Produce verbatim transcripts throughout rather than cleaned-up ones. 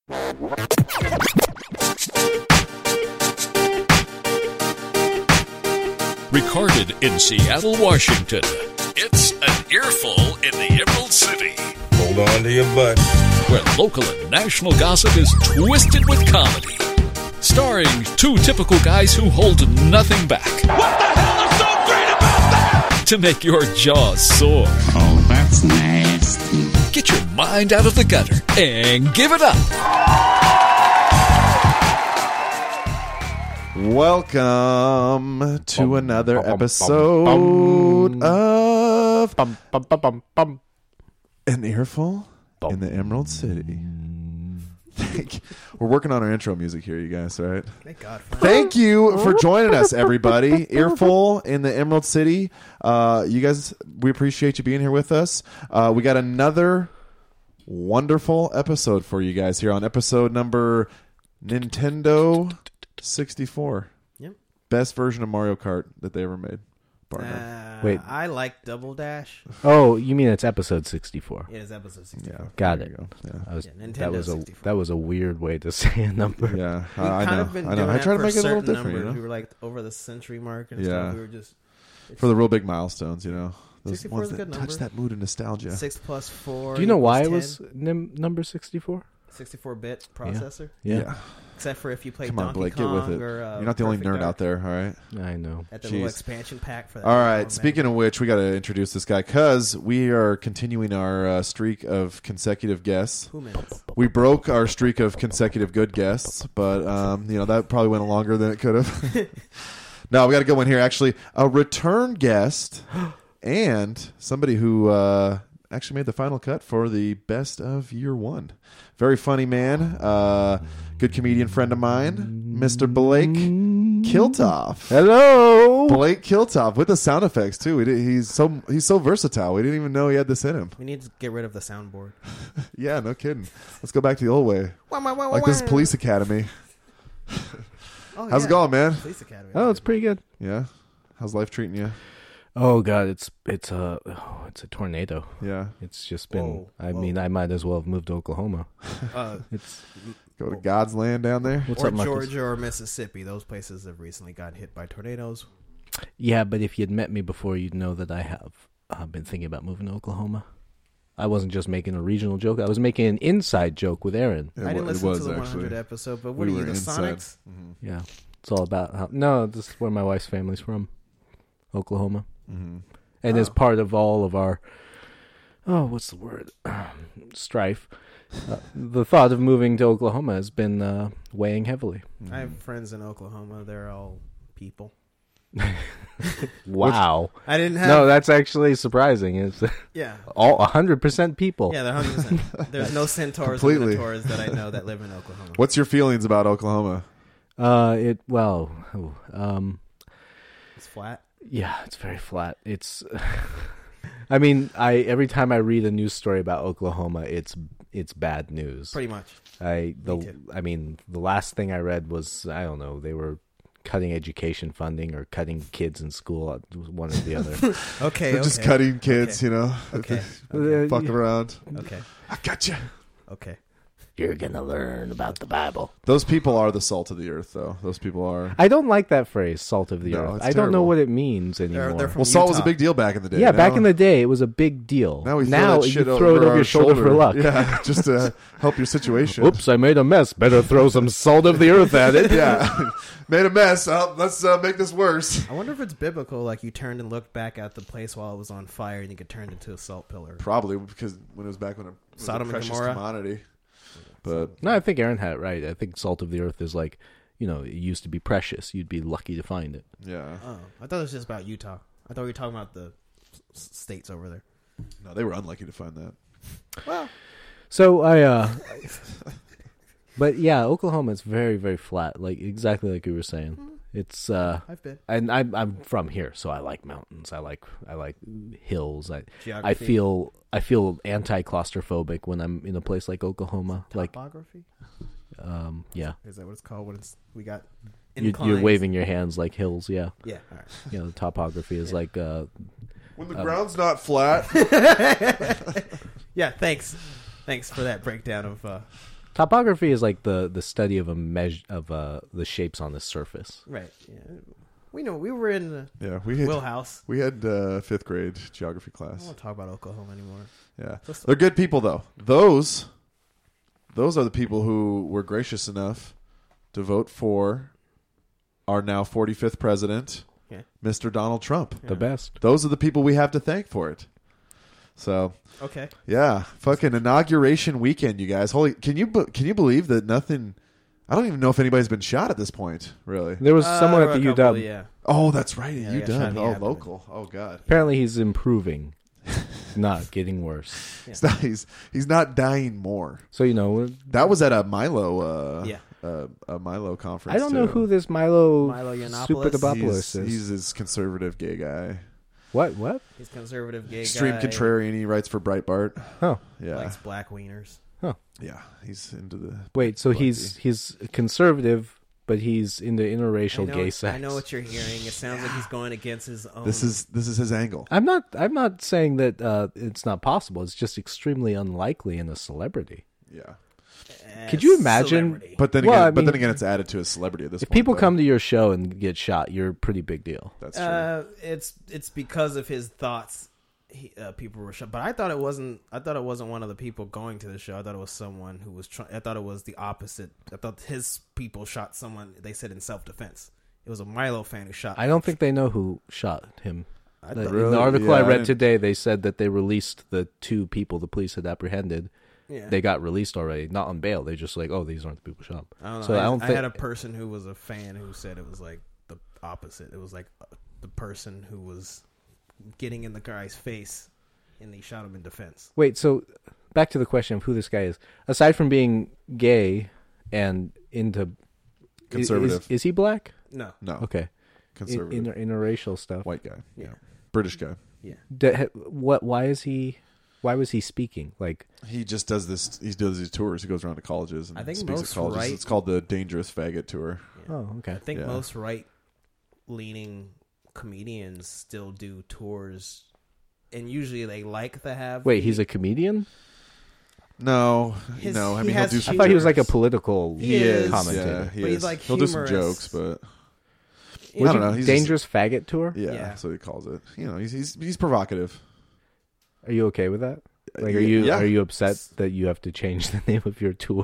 Recorded in Seattle, Washington, it's An Earful in the Emerald City. Hold on to your butt. Where local and national gossip is twisted with comedy. Starring two typical guys who hold nothing back. What the hell is so great about that? To make your jaws sore. Oh, that's nasty. Get your mind out of the gutter and give it up. Welcome to Bum, another bum, bum, episode bum, of Bum, bum, bum, bum, bum. An Earful Bum. in the Emerald City. Thank you. We're working on our intro music here, you guys, all right? Thank God for Thank you for joining us, everybody. Earful in the Emerald City. Uh, you guys, we appreciate you being here with us. Uh, we got another wonderful episode for you guys here on episode number Nintendo sixty-four. Yep. Best version of Mario Kart that they ever made. Uh, Wait. I like Double Dash. Oh, you mean it's episode sixty-four? It is episode sixty-four. Yeah, Got there it. you go. Yeah. I was, Yeah, Nintendo that was a sixty-four. that was a weird way to say a number. Yeah, We've I, I kind know. of been I doing know. I that try to for make it a little certain different, you numbers. know? We were like over the century mark and Yeah. stuff. We were just it's For the real big milestones, you know, those sixty-four ones is a that good touch number. that mood of nostalgia. six plus four. Do you know why it equals was nim- number sixty-four? sixty-four bit processor? Yeah, Except for if you play Come on, Donkey Blake, get Kong with it. or uh, You're not the only Perfect nerd Dark out there, all right? I know. at the little Jeez. expansion pack for that. All right. Pokemon Speaking Mega. of which, we got to introduce this guy because we are continuing our uh, streak of consecutive guests. Who minutes? We broke our streak of consecutive good guests, but um, you know that probably went longer than it could have. No, we got a good one here. Actually, a return guest and somebody who uh, actually made the final cut for the best of year one. Very funny man, uh, good comedian friend of mine, Mister Blake Kiltoff. Hello. Blake Kiltoff with the sound effects too. We did, he's so he's so versatile. We didn't even know he had this in him. We need to get rid of the soundboard. Yeah, no kidding. Let's go back to the old way, like this police academy. Oh, How's yeah. it going, man? Police Academy. Oh, it's pretty good. Yeah. How's life treating you? Oh God, it's it's a oh, it's a tornado. Yeah. It's just been. Whoa, I whoa. mean, I might as well have moved to Oklahoma. Uh, It's Go to God's land down there. what's or up, Marcus? Georgia or Mississippi. Those places have recently gotten hit by tornadoes. Yeah, but if you'd met me before, you'd know that I have uh, been thinking about moving to Oklahoma. I wasn't just making a regional joke. I was making an inside joke with Aaron. It I didn't wa- it listen was, to the one actually. hundred episode, but what We are you, were the inside. Sonics? Yeah, it's all about how. No, this is where my wife's family's from, Oklahoma, Mm-hmm. and as Oh. part of all of our, oh, what's the word, strife. Uh, the thought of moving to Oklahoma has been uh, weighing heavily. I have friends in Oklahoma. They're all people. Wow. I didn't have. No, that's actually surprising. It's yeah. all one hundred percent people. Yeah, they're one hundred percent. There's no centaurs Completely. or minotaurs that I know that live in Oklahoma. What's your feelings about Oklahoma? Uh, it well, oh, um, It's flat. yeah, it's very flat. It's, I mean, I every time I read a news story about Oklahoma, it's it's bad news. Pretty much. I the too. I mean, the last thing I read was I don't know, they were cutting education funding or cutting kids in school, it was one or the other. Okay. They're okay. just cutting kids, Okay. you know, Okay. Uh, fucking yeah. around. Okay. I got you. Okay. You're gonna learn about the Bible. Those people are the salt of the earth, though. Those people are. I don't like that phrase, "salt of the No, earth." it's I don't know terrible. what it means anymore. they're from Well, salt was a Utah. big deal back in the day. yeah, back now- in the day, it was a big deal. Now we throw now that you shit throw over it over our your shoulder, for luck. Yeah, just to help your situation. Oops, I made a mess. Better throw some salt of the earth at it. Yeah, made a mess. Oh, let's uh, make this worse. I wonder if it's biblical, like you turned and looked back at the place while it was on fire and you get turned into a salt pillar. Probably because when it was back when it was Sodom a and precious Gomorrah? commodity. But No, I think Aaron had it right. I think salt of the earth is like, you know, it used to be precious. You'd be lucky to find it. yeah, Oh, I thought it was just about Utah. I thought we were talking about the s- states over there. no, they were unlucky to find that. Well, So I, uh, but yeah, Oklahoma is very, very flat. Like exactly like you were saying. It's uh, I've been. and I'm I'm from here, so I like mountains. I like I like hills. I I Geography. feel I feel anti claustrophobic when I'm in a place like Oklahoma. Like Topography? um, yeah, Is that what it's called when it's we got you, you're inclines? waving your hands like hills. Yeah, Yeah, all right. you know, the topography is Yeah. like uh, When the Um, ground's not flat, Yeah, thanks. Thanks for that breakdown of uh, Topography is like the, the study of a measure of uh, the shapes on the surface. Right. Yeah. We know we were in the Yeah, we had wheelhouse. we had uh, fifth grade geography I class. don't want to talk about Oklahoma anymore. Yeah, Let's- they're good people though. Those, those are the people who were gracious enough to vote for our now forty-fifth president, Yeah. Mister Donald Trump. The best. Those are the people we have to thank for it. So Okay. yeah, fucking inauguration weekend, you guys. Holy, can you be- can you believe that nothing? I don't even know if anybody's been shot at this point. Really? There was Uh, someone there at were the a U couple, W. Yeah. Oh, that's right. Yeah, you they got shot in done. the Oh, abdomen. local. Oh, God. Apparently, he's improving, not getting worse. He's not, he's, he's not dying more. So you know, That was at a Milo. Uh, Yeah. Uh, a Milo conference. I don't know too. who this Milo Milo Yiannopoulos? Superdopoulos He's, is. he's this conservative gay guy. What? What? He's conservative gay Extreme guy. contrarian. He writes for Breitbart. Oh, Yeah. Likes black wieners. Yeah. He's into the. wait. So Lucky. he's he's conservative, but he's into I interracial know, gay sex. I know what you're hearing. It sounds like he's going against his own. This is this is his angle. I'm not. I'm not saying that uh, it's not possible. It's just extremely unlikely in a celebrity. Yeah. uh, Could you imagine- celebrity. But then Well, again, I but then mean, again, it's added to his celebrity at this If point. people though. come to your show and get shot, you're a pretty big deal. That's true. Uh, it's it's because of his thoughts. He, uh, people were shot, but I thought it wasn't. I thought it wasn't one of the people going to the show. I thought it was someone who was trying. I thought it was the opposite. I thought his people shot someone. They said in self defense. It was a Milo fan who shot. I don't think they know who shot him. I The- thought- in Really? the article Yeah, I I read didn't- today, they said that they released the two people the police had apprehended. Yeah. They got released already, not on bail. They just like, oh, these aren't the people shot. I don't know. So I, I don't I think had a person who was a fan who said it was like the opposite. It was like uh, the person who was getting in the guy's face, and he shot him in defense. Wait, so back to the question of who this guy is. Aside from being gay and into Conservative. is, is he black? No. No. Okay, In, Conservative. inter, interracial stuff. White guy. Yeah. British guy. Yeah. D- ha- what? Why is he? Why was he speaking? Like, He just does this. He does these tours. He goes around to colleges and I think speaks most at colleges. right- It's called the Dangerous Faggot Tour. oh, okay. I think Yeah. most right-leaning comedians still do tours, and usually they like to have. Wait, the- he's a comedian? No, His- no. I he mean, has he'll do. I some thought he was like a jokes. political He is. commentator. Yeah, he But he's, is. like, He'll do some humorous. jokes, but you I know, don't know. He's just- Dangerous faggot tour? yeah, Yeah. that's what he calls it. You know, he's he's he's provocative. Are you okay with that? Like, are Yeah, you yeah. are you upset that you have to change the name of your tour?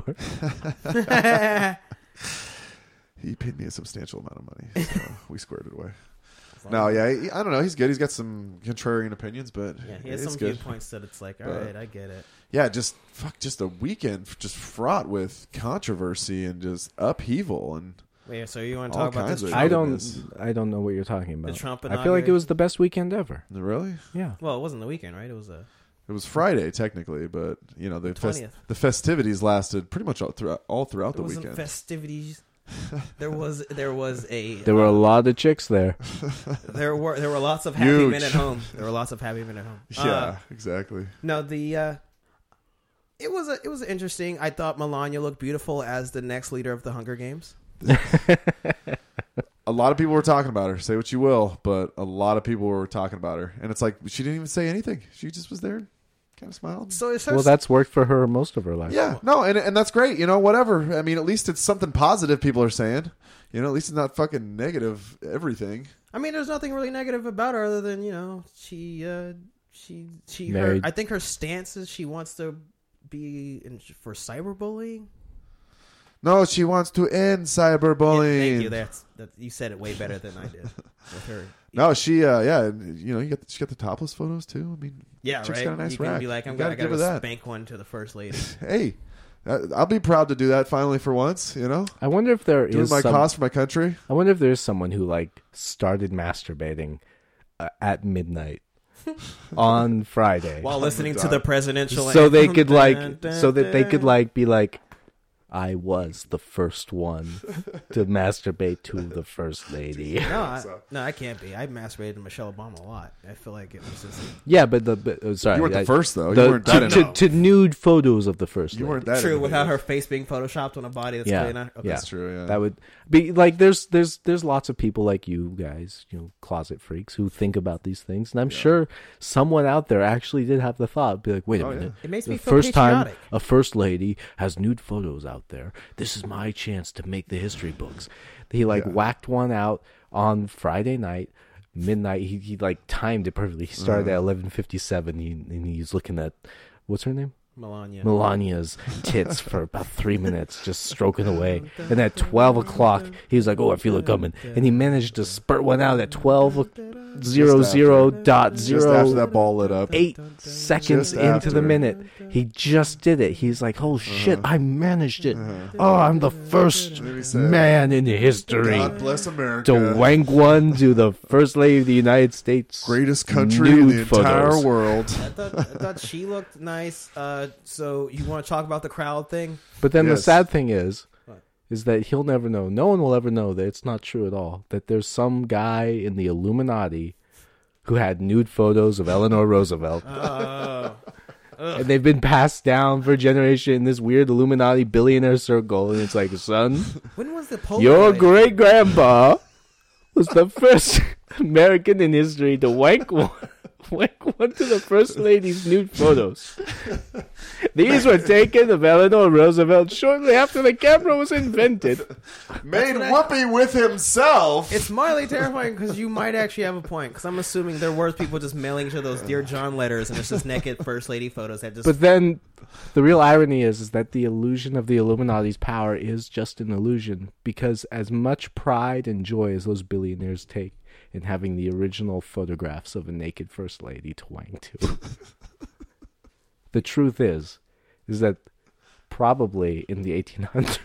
He paid me a substantial amount of money, so we squared it away. No, yeah, he, I don't know. He's good. He's got some contrarian opinions, but Yeah, he has it's some good. viewpoints that it's like, all But- right, I get it. Yeah, just fuck, just a weekend just fraught with controversy and just upheaval and Wait, so you want to All talk about kinds this? of- I Trump? don't is- I don't know what you're talking about. Trump I feel like it inauguration? was the best weekend ever. really. Yeah. Well, it wasn't the weekend, right? It was a. It was Friday technically, but you know the The fest, twentieth. the festivities lasted pretty much all throughout all throughout There the wasn't weekend. festivities. there was there was a There were a lot of chicks there. there were there were lots of happy Huge. men at home. There were lots of happy men at home. yeah, Uh, exactly. no, the uh, it was a, it was interesting. I thought Melania looked beautiful as the next leader of the Hunger Games. A lot of people were talking about her. Say what you will, but a lot of people were talking about her, and it's like she didn't even say anything. She just was there, kind of smiled. So it's her. Well, that's worked for her most of her life. Yeah, no, and and that's great. You know, whatever. I mean, at least it's something positive people are saying. You know, at least it's not fucking negative everything. I mean, there's nothing really negative about her other than you know she uh, she she her, Married. I think her stance is she wants to be in, for cyberbullying. No, she wants to end cyberbullying. Yeah, thank you. That's that. You said it way better than I did with her. No, she, uh, yeah, you know, you got she got the topless photos too. I mean, Yeah, chick's right. got a nice you can rack. be like, I'm You gonna, I gotta give gotta her that. spank one to the first lady. Hey, uh, I'll be proud to do that finally for once. You know, I wonder if there doing is my some, cause for my country. I wonder if there's someone who like started masturbating uh, at midnight on Friday, While listening to the presidential so they anthem. could like, Dun, dun, so that they dun. could like be like, I was the first one to masturbate to the first lady. No, I, no, I can't be. I masturbated to Michelle Obama a lot. I feel like it was just. Yeah, but the but, uh, sorry, You weren't the I- first, though. You the- weren't that to, into to, to nude photos of the first You lady. weren't that True, into without it. her face being photoshopped on a body that's Yeah, clearly not. Okay. yeah. That's true, yeah. That would be like there's there's there's lots of people like you guys, you know, closet freaks who think about these things, and I'm sure someone out there actually did have the thought, be like, wait a Oh, minute, yeah. It makes the me feel first time patriotic. a first lady has nude photos out there. This is my chance to make the history books. He like Yeah. whacked one out on Friday night. Midnight, he, he like timed it perfectly. He started Uh-huh. at eleven fifty-seven, he, and he's looking at what's her name, Melania. Melania's tits for about three minutes, just stroking away. And at twelve o'clock, he was like, "Oh, I feel it coming," and he managed to spurt one out at twelve zero zero dot Just after zero that ball lit up. eight seconds Just into after. the minute. He just did it. He's like, "Oh shit, I managed it! Oh, I'm the first then he said, man in history God bless America. to wank one to the first lady of the United States, Greatest country in nude the entire photos." world. I thought, I thought she looked nice. Uh, so you want to talk about the crowd thing? But then the Yes. sad thing is, What? is that he'll never know. No one will ever know that it's not true at all. That there's some guy in the Illuminati who had nude photos of Eleanor Roosevelt, Oh, and they've been passed down for a generation in this weird Illuminati billionaire circle. And it's like, son, when was the Polaroid? your great grandpa was the first American in history to wank one, wank one to the first lady's nude photos. These were taken of Eleanor Roosevelt shortly after the camera was invented. Made whoopee with himself. It's mildly terrifying because you might actually have a point. Because I'm assuming there were people just mailing each other those Dear John letters, and it's just naked first lady photos that just. But then the real irony is, is that the illusion of the Illuminati's power is just an illusion, because as much pride and joy as those billionaires take in having the original photographs of a naked first lady to wank to, the truth is, is that probably in the eighteen hundreds,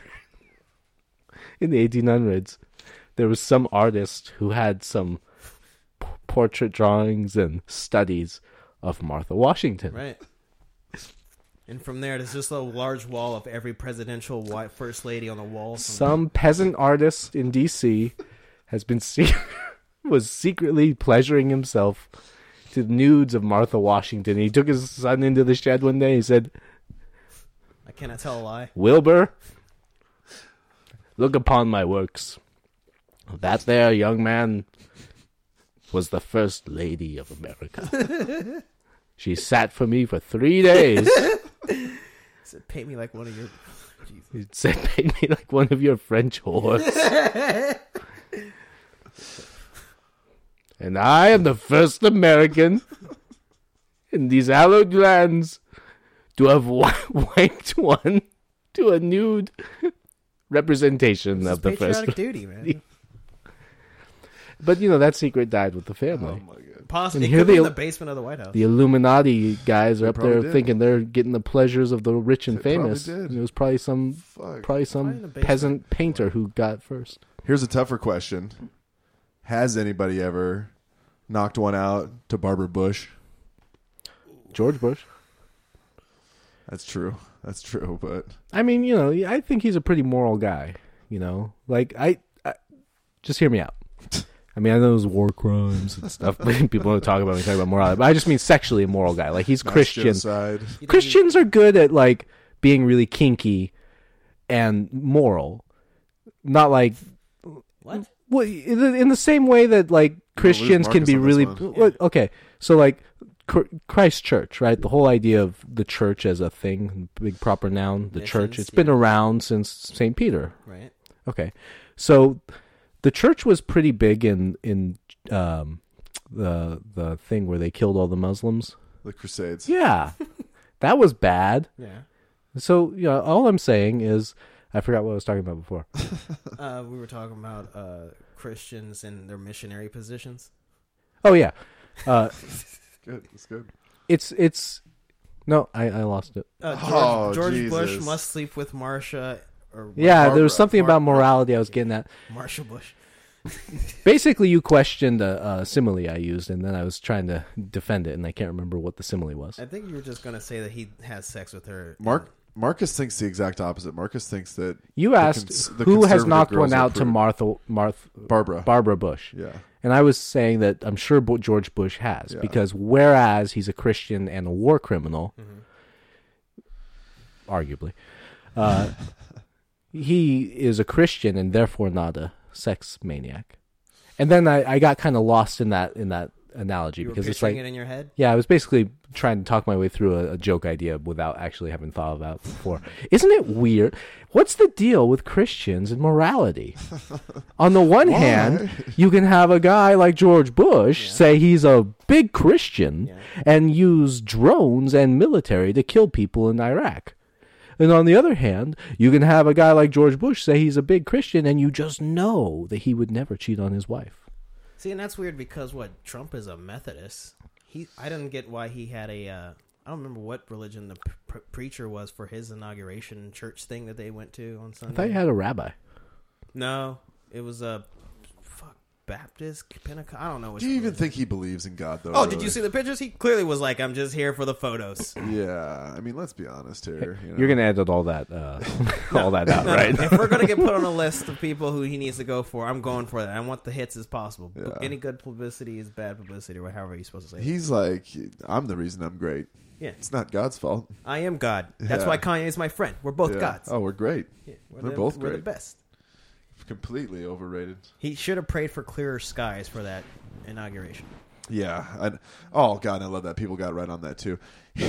in the eighteen hundreds, there was some artist who had some p- portrait drawings and studies of Martha Washington. Right. And from there, there's just a large wall of every presidential white first lady on the wall. Some peasant artist in D C has been se- was secretly pleasuring himself to nudes of Martha Washington. He took his son into the shed one day. He said, I cannot tell a lie. "Wilbur, look upon my works. That there young man was the first lady of America. She sat for me for three days." He said, paint me like one of your. Jesus. He said, "Paint me like one of your French whores." And I am the first American in these hallowed lands to have wa- wanked one to a nude representation This is of the first. patriotic duty, man. But you know that secret died with the family. Oh my god. Possibly, And it here could be the- in the basement of the White House. The Illuminati guys are up probably there did. thinking they're getting the pleasures of the rich and They probably famous. did. And it was probably some Fuck. probably Probably in the some basement. peasant painter who got first. Here's a tougher question. Has anybody ever knocked one out to Barbara Bush? George Bush. That's true. That's true, but I mean, you know, I think he's a pretty moral guy. You know, like I, I just hear me out. I mean, I know there's war crimes and stuff, but people don't talk about me talking about morality. But I just mean sexually immoral guy. Like he's mass Christian. genocide. You think he- Christians are good at like being really kinky and moral, not like What? well, in the, in the same way that like Christians can Marcus be on this really one. well, okay. So like Chr- Christ Church, right? The whole idea of the church as a thing, big proper noun, the church. Missions, It's been yeah. around since Saint Peter. Right. Okay, so the church was pretty big in in um, the the thing where they killed all the Muslims. The Crusades. Yeah, that was bad. Yeah. So you know, all I'm saying is, I forgot what I was talking about before. Uh, we were talking about uh, Christians and their missionary positions. Oh yeah, uh, Good. That's good. it's it's no, I, I lost it. Uh, George, Oh, George Bush Jesus. must sleep with Marsha. Or Yeah, there Barbara. was something about Mar- morality I was getting at. Marsha Bush. Basically, you questioned a, a simile I used, and then I was trying to defend it, and I can't remember what the simile was. I think you were just gonna say that he has sex with her. Mark Marcus thinks the exact opposite. Marcus thinks that You the asked cons- the who has conservative knocked girls one are out to prude. Martha, Martha, Barbara. Barbara Bush. Yeah. And I was saying that I'm sure Bo- George Bush has, Yeah. because whereas he's a Christian and a war criminal, arguably, uh, he is a Christian and therefore not a sex maniac. And then I, I got kind of lost in that in that analogy You were because it's picturing like, it in your head. yeah, I was basically trying to talk my way through a, a joke idea without actually having thought about it before. Isn't it weird? What's the deal with Christians and morality? On the one hand, you can have a guy like George Bush Yeah. say he's a big Christian Yeah. and use drones and military to kill people in Iraq. And on the other hand, you can have a guy like George Bush say he's a big Christian and you just know that he would never cheat on his wife. See, and that's weird because what Trump is a Methodist. He, I didn't get why he had a. Uh, I don't remember what religion the pre- preacher was for his inauguration church thing that they went to on I Sunday. thought you had a rabbi. No, it was a fuck Baptist Pentecost. I don't know. Which Do you even religion. think he believes in God, though? Oh, really? did you see the pictures? He clearly was like, "I'm just here for the photos." Yeah. I mean, let's be honest here. You know? You're gonna edit all that, uh, all that out, No, no, right? if we're gonna get put on a list of people who he needs to go for, I'm going for that. I want the hits as possible. Yeah. Any good publicity is bad publicity, or however you're supposed to say it. He's like, I'm the reason I'm great. Yeah, It's not God's fault. I am God. That's Yeah. why Kanye is my friend. We're both Yeah. gods. Oh, we're great. Yeah, we're We're the, both we're the great. best. Completely overrated. He should have prayed for clearer skies for that inauguration. Yeah. I, oh, God, I love that. People got right on that, too.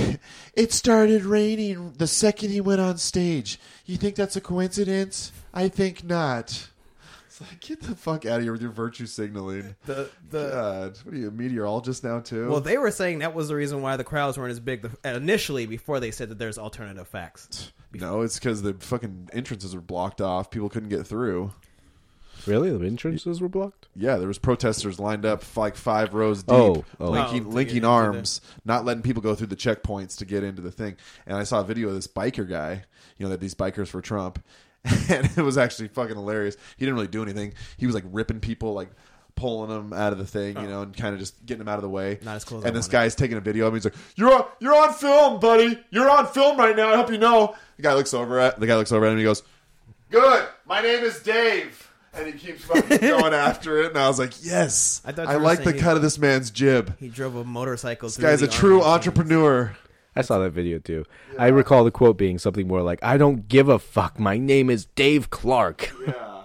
It started raining the second he went on stage. You think that's a coincidence? I think not. It's like, get the fuck out of here with your virtue signaling. The the God, what are you, a meteorologist now, too? well, they were saying that was the reason why the crowds weren't as big the, initially before they said that there's alternative facts. No, it's because the fucking entrances were blocked off. People couldn't get through. Really, the entrances were blocked. Yeah, there was protesters lined up like five rows deep, Oh, oh. linking, Oh, to get linking into arms, not letting people go through the checkpoints to get into the thing. And I saw a video of this biker guy, you know, that these bikers for Trump, and it was actually fucking hilarious. He didn't really do anything. He was like ripping people, like pulling them out of the thing, you know, and kind of just getting them out of the way. Not as cool as I And this wanted. guy's taking a video of him. He's like, "You're on, you're on film, buddy. You're on film right now. I hope you know." The guy looks over at the guy looks over at him and he goes, "Good. My name is Dave." And he keeps fucking going after it, and I was like, "Yes, I thought I you were like the saying he- cut of this man's jib. He drove a motorcycle. This through guy's the a true army. entrepreneur." I saw that video too. I recall the quote being something more like, "I don't give a fuck. My name is Dave Clark." Yeah,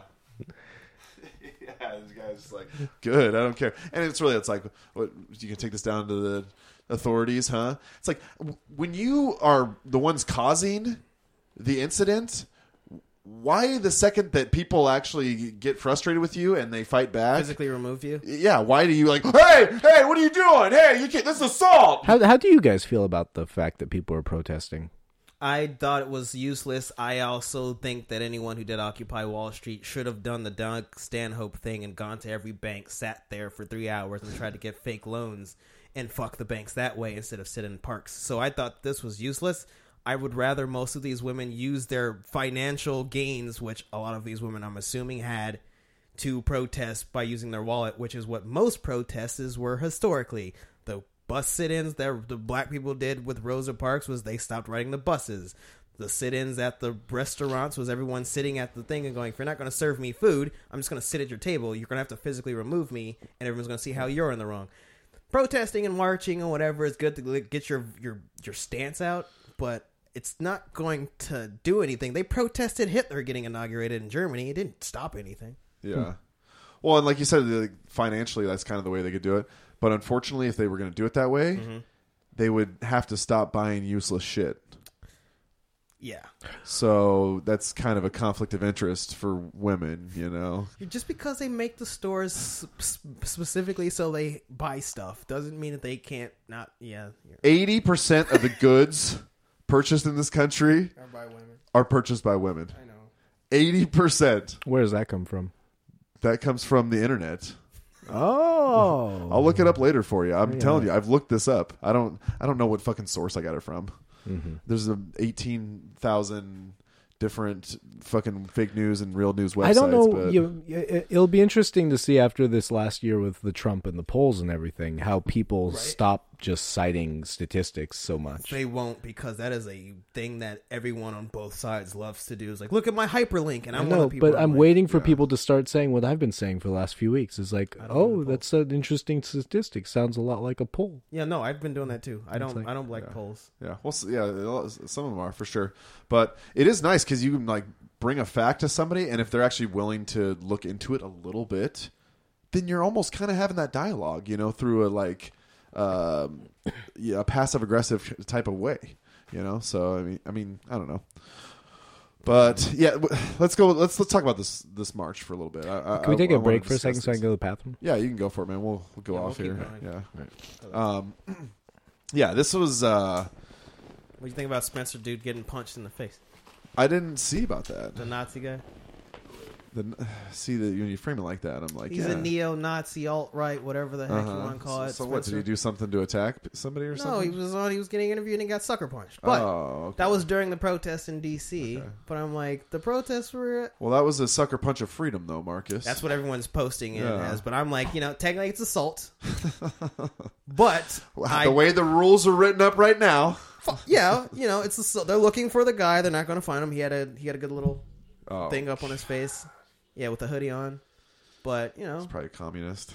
yeah. This guy's just like, "Good, I don't care." And it's really, it's like, what, you can take this down to the authorities, huh? It's like w- when you are the ones causing the incident. Why the second that people actually get frustrated with you and they fight back? Physically removed you. Yeah, why do you like, hey, hey, what are you doing? Hey, you can't, this is assault. How how do you guys feel about the fact that people are protesting? I thought it was useless. I also think that anyone who did Occupy Wall Street should have done the Doug Stanhope thing and gone to every bank, sat there for three hours, and tried to get fake loans and fuck the banks that way instead of sit in parks. So I thought this was useless. I would rather most of these women use their financial gains, which a lot of these women, I'm assuming, had, to protest by using their wallet, which is what most protests were historically. The bus sit-ins that the black people did with Rosa Parks was they stopped riding the buses. The sit-ins at the restaurants was everyone sitting at the thing and going, if you're not going to serve me food, I'm just going to sit at your table. You're going to have to physically remove me, and everyone's going to see how you're in the wrong. Protesting and marching and whatever is good to get your, your, your stance out, but it's not going to do anything. They protested Hitler getting inaugurated in Germany. It didn't stop anything. Yeah. Well, and like you said, like, financially, that's kind of the way they could do it. But unfortunately, if they were going to do it that way, Mm-hmm. they would have to stop buying useless shit. Yeah. So that's kind of a conflict of interest for women, you know? Just because they make the stores sp- specifically so they buy stuff doesn't mean that they can't not, yeah. eighty percent of the goods purchased in this country Or buy women. are purchased by women. I know. eighty percent. Where does that come from? That comes from the internet. Oh, I'll look it up later for you. I'm Yeah. telling you, I've looked this up. I don't I don't know what fucking source I got it from. Mm-hmm. There's a eighteen thousand different fucking fake news and real news websites. I don't know. But You, it- it'll be interesting to see after this last year with the Trump and the polls and everything how people stop just citing statistics so much. They won't, because that is a thing that everyone on both sides loves to do. Is like, look at my hyperlink, and I'm I one know, of the people. but I'm like, waiting for people to start saying what I've been saying for the last few weeks. Is like, I don't oh, know the that's an interesting statistic. Sounds a lot like a poll. Yeah, no, I've been doing that too. I don't. like- I don't like yeah. polls. Yeah, well, s- yeah, some of them are for sure, but it is nice because you can like bring a fact to somebody, and if they're actually willing to look into it a little bit, then you're almost kind of having that dialogue, you know, through a like, um, yeah, a passive aggressive type of way, you know. So I mean, I mean, I don't know, but yeah, w- let's go. Let's let's talk about this this march for a little bit. I, Can we I- take I a wanna break for a second discuss so I this. can go to the bathroom? Yeah, you can go for it, man. We'll, we'll go Yeah, we'll off keep here. going. Yeah, um, yeah. This was. Uh, What do you think about Spencer dude getting punched in the face? I didn't see about that. The Nazi guy. The, see that when you frame it like that, I'm like, He's yeah. a neo-Nazi, alt-right, whatever the heck Uh-huh. you want to call it. So, so what? Did Spencer. he do something to attack somebody or No, something? he was on. He was getting interviewed and got sucker punched. But oh, okay. that was during the protest in D C. Okay. But I'm like, the protests were. Well, that was a sucker punch of freedom, though, Marcus. That's what everyone's posting it Yeah. as. But I'm like, you know, technically it's assault. But I, the way the rules are written up right now. yeah, you know, it's assault. They're looking for the guy. They're not going to find him. He had a he had a good little Oh, thing up on his face. Yeah, with the hoodie on. But you know, It's probably a communist.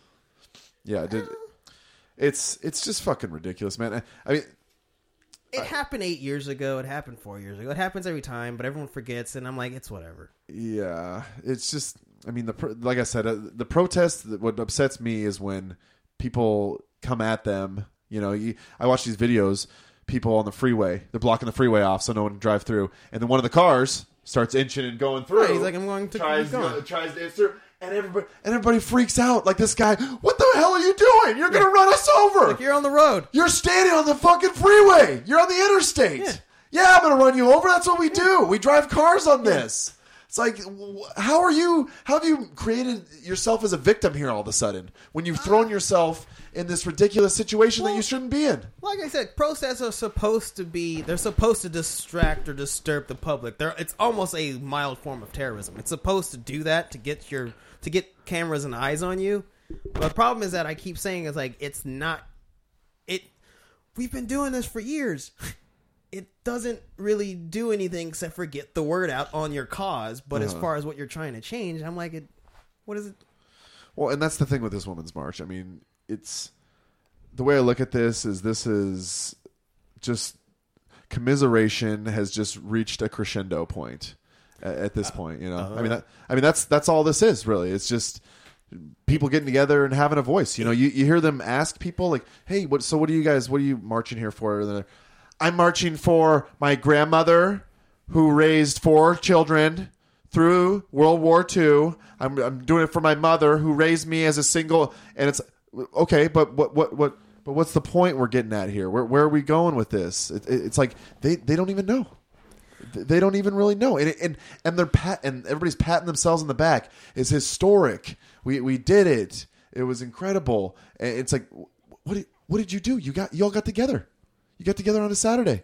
Yeah, it did. It's it's just fucking ridiculous, man. I, I mean, it happened eight years ago. It happened four years ago. It happens every time, but everyone forgets. And I'm like, it's whatever. yeah, it's just. I mean, the pro- like I said, uh, the protest. What upsets me is when people come at them. You know, you, I watch these videos. People on the freeway, they're blocking the freeway off so no one can drive through, and then one of the cars starts inching and going through. Right, he's like, I'm going to tries, keep going. tries to inch through, and everybody and everybody freaks out. Like, this guy, what the hell are you doing? You're gonna run us over. Like, you're on the road. You're standing on the fucking freeway. You're on the interstate. Yeah. Yeah, I'm going to run you over. That's what we do. We drive cars on this. It's like, wh- how are you, how have you created yourself as a victim here all of a sudden when you've thrown yourself in this ridiculous situation that you shouldn't be in? Like I said, protests are supposed to be, they're supposed to distract or disturb the public. They're, it's almost a mild form of terrorism. It's supposed to do that to get your, to get cameras and eyes on you. But the problem is that I keep saying is like, it's not, it, we've been doing this for years. It doesn't really do anything except for get the word out on your cause. But as Uh-huh. far as what you're trying to change, I'm like, it, what is it? Well, and that's the thing with this women's march. I mean, it's the way I look at this is this is just commiseration has just reached a crescendo point at, at this point. You know, uh, I mean, that, I mean that's that's all this is really. It's just people getting together and having a voice. You know, you, you hear them ask people like, "Hey, what? So what are you guys? What are you marching here for?" And they're, I'm marching for my grandmother who raised four children through World War Two. I'm, I'm doing it for my mother who raised me as a single. And it's okay, but what, what, what, but what's the point we're getting at here? Where, where are we going with this? It, it, it's like they, they don't even know. They don't even really know. And and and they're pat and everybody's patting themselves on the back. It's historic. We we did it. It was incredible. And it's like, what did, what did you do? You got you all got together. You got together on a Saturday.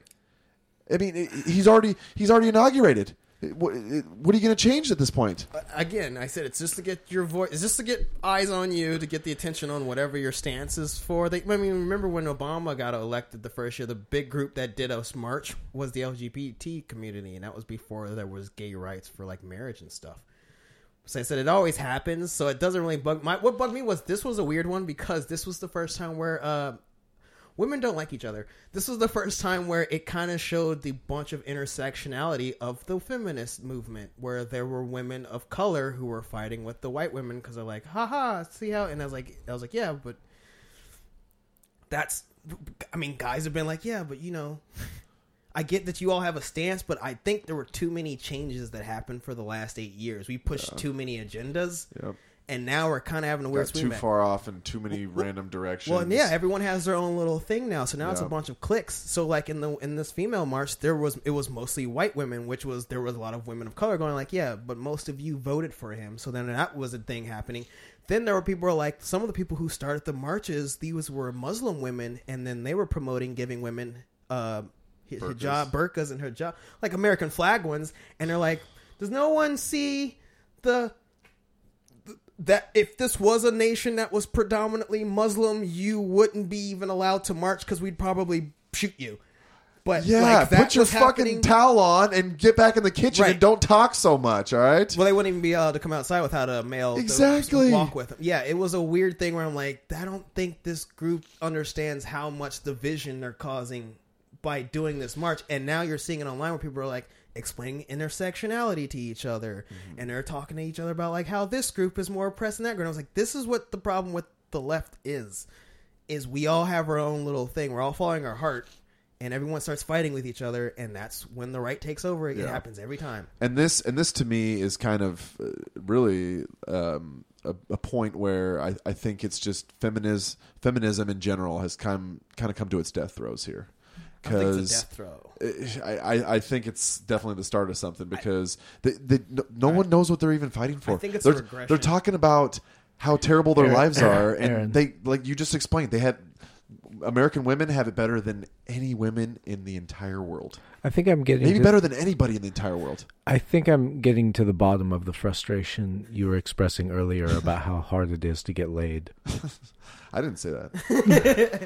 I mean, he's already he's already inaugurated. What, what are you going to change at this point? Again, I said it's just to get your voice. It's just to get eyes on you, to get the attention on whatever your stance is for. They, I mean, remember when Obama got elected the first year? The big group that did a march was the L G B T community, and that was before there was gay rights for like marriage and stuff. So I said it always happens, so it doesn't really bug. My what bugged me was this was a weird one because this was the first time where. Uh, Women don't like each other. This was the first time where it kind of showed the bunch of intersectionality of the feminist movement, where there were women of color who were fighting with the white women because they're like, haha, see how? And I was like, I was like, yeah, but that's, I mean, guys have been like, yeah, but you know, I get that you all have a stance, but I think there were too many changes that happened for the last eight years. We pushed yeah. too many agendas. Yep. And now we're kind of having a weird Got swing too back. far off in too many well, random directions. Well, yeah, everyone has their own little thing now. So now yeah. it's a bunch of cliques. So like in the in this female march, there was it was mostly white women, which was there was a lot of women of color going like, yeah, but most of you voted for him. So then that was a thing happening. Then there were people who were like, some of the people who started the marches, these were Muslim women, and then they were promoting giving women uh, hijab, burqas, and hijab, like American flag ones. And they're like, does no one see the that if this was a nation that was predominantly Muslim, you wouldn't be even allowed to march because we'd probably shoot you. But Yeah, like, that put your was fucking happening- towel on and get back in the kitchen Right. and don't talk so much, all right? Well, they wouldn't even be allowed to come outside without a male to Exactly. walk with them. Yeah, it was a weird thing where I'm like, I don't think this group understands how much division they're causing by doing this march. And now you're seeing it online where people are like explaining intersectionality to each other, Mm-hmm. and they're talking to each other about like how this group is more oppressed than that group. And I was like, this is what the problem with the left is: is we all have our own little thing. We're all following our heart. And everyone starts fighting with each other, and that's when the right takes over. It Yeah. happens every time. And this and this to me is kind of uh, really um, a, a point where I, I think it's just feminism feminism in general has come kind of come to its death throes here. I think it's a Because death throw. I, I, I think it's definitely the start of something because they, they, no, no one knows what they're even fighting for. I think it's a they're, regression. they're talking about how terrible their Aaron- lives are, and Aaron. they like you just explained they had American women have it better than any women in the entire world. I think I'm getting Maybe to, better than anybody in the entire world. I think I'm getting to the bottom of the frustration you were expressing earlier about how hard it is to get laid. I didn't say that.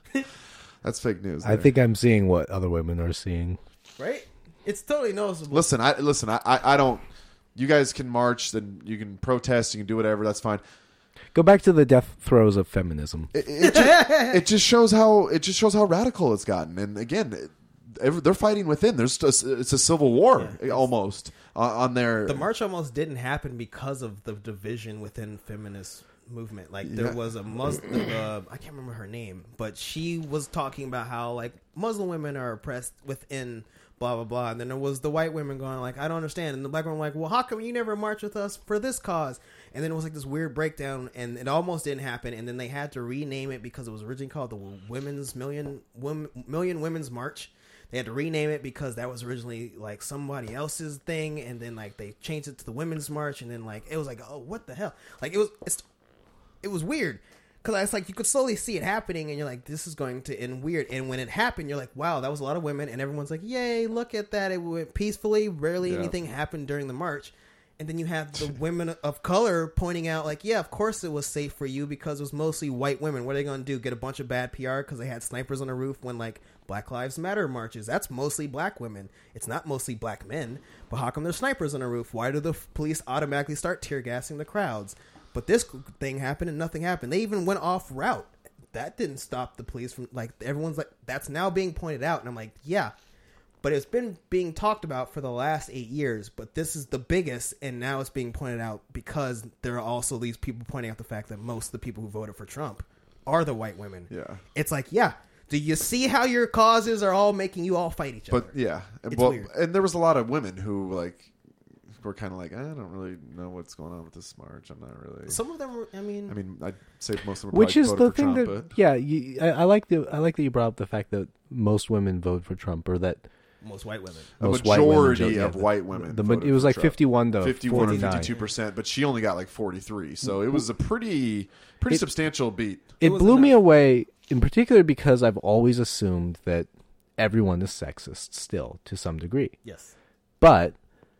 That's fake news. I there. think I'm seeing what other women are seeing. Right? It's totally noticeable. Listen, I listen. I, I, I don't. You guys can march, then you can protest, you can do whatever. That's fine. Go back to the death throes of feminism. It, it, just, it just shows how it just shows how radical it's gotten. And again, it, every, they're fighting within. There's just, it's a civil war Yeah. almost on, on their. The march almost didn't happen because of the division within feminist movement. Like there Yeah. was a Muslim, uh, I can't remember her name, but she was talking about how like Muslim women are oppressed within blah blah blah, and then there was the white women going like, I don't understand, and the black women were like, well, how come you never march with us for this cause? And then it was like this weird breakdown, and it almost didn't happen, and then they had to rename it because it was originally called the Women's Million Women, Million Women's March. They had to rename it because that was originally like somebody else's thing, and then like they changed it to the Women's March, and then like it was like, oh, what the hell? Like it was, it's, it was weird because it's like you could slowly see it happening, and you're like, this is going to end weird. And when it happened, you're like, wow, that was a lot of women, and everyone's like, yay, look at that, it went peacefully. Rarely Yeah. anything happened during the march. And then you have the women of color pointing out, like, yeah, of course it was safe for you because it was mostly white women. What are they going to do? Get a bunch of bad P R because they had snipers on the roof when, like, Black Lives Matter marches? That's mostly black women. It's not mostly black men. But how come there's snipers on the roof? Why do the f- police automatically start tear gassing the crowds? But this thing happened and nothing happened. They even went off route. That didn't stop the police from, like, everyone's like, that's now being pointed out. And I'm like, yeah. But it's been being talked about for the last eight years, but this is the biggest, and now it's being pointed out because there are also these people pointing out the fact that most of the people who voted for Trump are the white women. Yeah. It's like, yeah, do you see how your causes are all making you all fight each other? But yeah, and, It's well, weird. and there was a lot of women who like were kind of like, I don't really know what's going on with this march. I'm not really. Some of them were, I mean, I mean, I'd say most of them were Which probably is voted the for thing Trump, that, but yeah, you, I, I like the I like that you brought up the fact that most women vote for Trump, or that most white women. a most white women majority vote- of yeah, white women. The, voted it was for like Trump. fifty-one to fifty-one or forty-nine. fifty-two percent, but she only got like forty-three. So it was a pretty, pretty It- substantial beat. It was blew me enough. away, in particular because I've always assumed that everyone is sexist still to some degree. Yes. But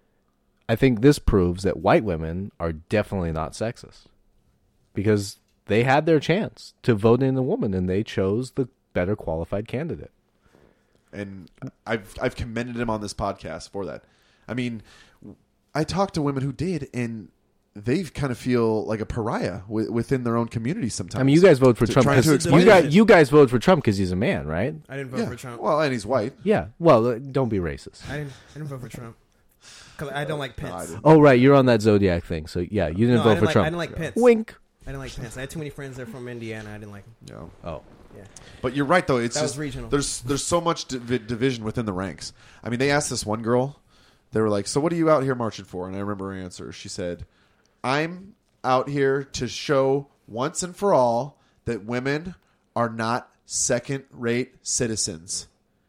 I think this proves that white women are definitely not sexist because they had their chance to vote in a woman and they chose the better qualified candidate. And I've I've commended him on this podcast for that. I mean, I talked to women who did, and they kind of feel like a pariah w- within their own community sometimes. I mean, you guys vote for To- Trump trying because to you explain guys, it. you guys vote for Trump because he's a man, right? I didn't vote Yeah. for Trump. Well, and he's white. Yeah. Well, uh, don't be racist. I didn't, I didn't vote for Trump because I don't like No, I Pence. didn't. Oh, right. You're on that Zodiac thing. So, yeah, you didn't No, I vote didn't for like- Trump. I didn't like Pence. Wink. I didn't like Pence. I had too many friends that are from Indiana. I didn't like him. No. Oh. Yeah. But you're right, though. It's That was just, regional. There's there's so much divi- division within the ranks. I mean, they asked this one girl. They were like, "So what are you out here marching for?" And I remember her answer. She said, "I'm out here to show once and for all that women are not second-rate citizens."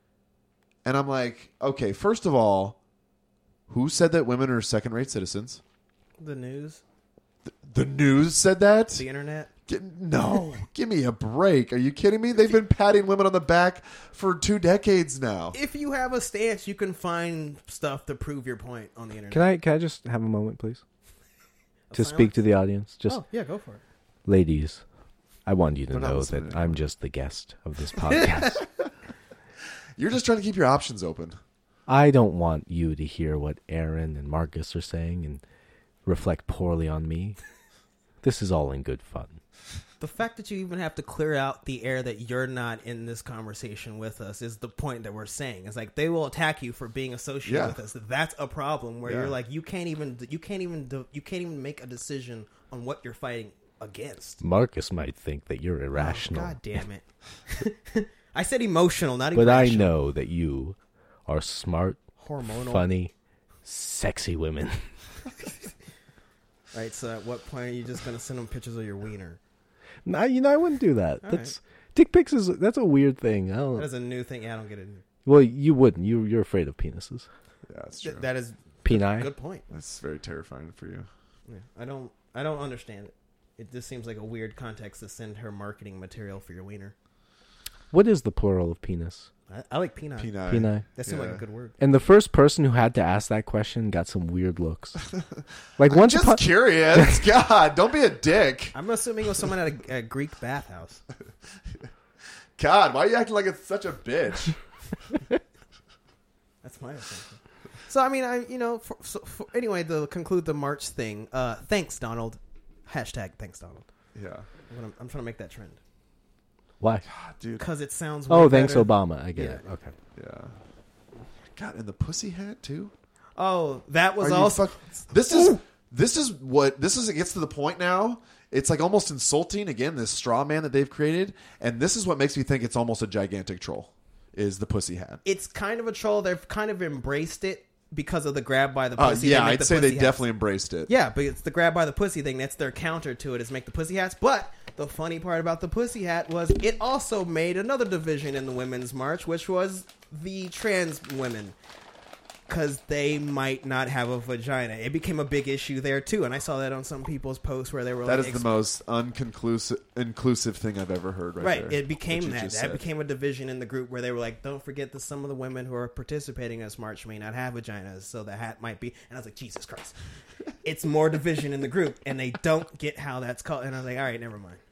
And I'm like, okay, first of all, who said that women are second-rate citizens? The news, The news said that? the internet. Get- no, give me a break. Are you kidding me? They've been patting women on the back for two decades now. If you have a stance, you can find stuff to prove your point on the internet. Can I can I just have a moment, please? to speak to the audience. Just Oh, yeah, go for it. ladies, I want you to They're not know listening that anymore. I'm just the guest of this podcast. You're just trying to keep your options open. I don't want you to hear what Aaron and Marcus are saying and reflect poorly on me. This is all in good fun. The fact that you even have to clear out the air that you're not in this conversation with us is the point that we're saying. It's like they will attack you for being associated Yeah. with us. That's a problem where Yeah. you're like you can't even you can't even do- you can't even make a decision on what you're fighting against. Marcus might think that you're irrational, God damn it! I said emotional, not but I irrational. know that you are smart, Hormonal. funny, sexy women. Right. So at what point are you just gonna send them pictures of your wiener? No, you know, I wouldn't do that. All That's dick pics is that's a weird thing. I That don't. is a new thing. Yeah, I don't get it. Well, you wouldn't. You you're afraid of penises. Yeah, that's true. Th- that is Peni. good point. That's very terrifying for you. Yeah. I don't. I don't understand it. It just seems like a weird context to send her marketing material for your wiener. What is the plural of penis? I, I like peanut. Peni. Peni. That seemed like Yeah. a good word. And the first person who had to ask that question got some weird looks. Like once Just upon, curious. God, don't be a dick. I'm assuming it was someone at a, a Greek bathhouse. God, why are you acting like it's such a bitch? That's my assumption. So I mean, I you know, for, so, for, anyway, to conclude the March thing. Uh, thanks, Donald. Hashtag thanks, Donald. Yeah. I'm, gonna, I'm trying to make that trend why? God, dude. because it sounds. Oh, way thanks, better. Obama. I get Yeah. it. Okay. Yeah. God, and the pussy hat too. Oh, that was Are you also. fuck- this is this is what this is. It gets to the point now. It's like almost insulting again. This straw man that they've created, and this is what makes me think it's almost a gigantic troll. Is the pussy hat? It's kind of a troll. They've kind of embraced it because of the grab by the Uh, pussy. yeah, They make I'd the say they pussy hats. definitely embraced it. Yeah, but it's the grab by the pussy thing. That's their counter to it, is make the pussy hats. But the funny part about the pussy hat was it also made another division in the Women's March, which was the trans women. Because they might not have a vagina. It became a big issue there, too. And I saw that on some people's posts where they were That like... is the most unconclusive inclusive thing I've ever heard. Right, Right, there, it became what you that. That just said. became a division in the group where they were like, don't forget that some of the women who are participating in this march may not have vaginas, so the hat might be... And I was like, Jesus Christ. It's more division in the group, and they don't get how that's called. And I was like, all right, never mind.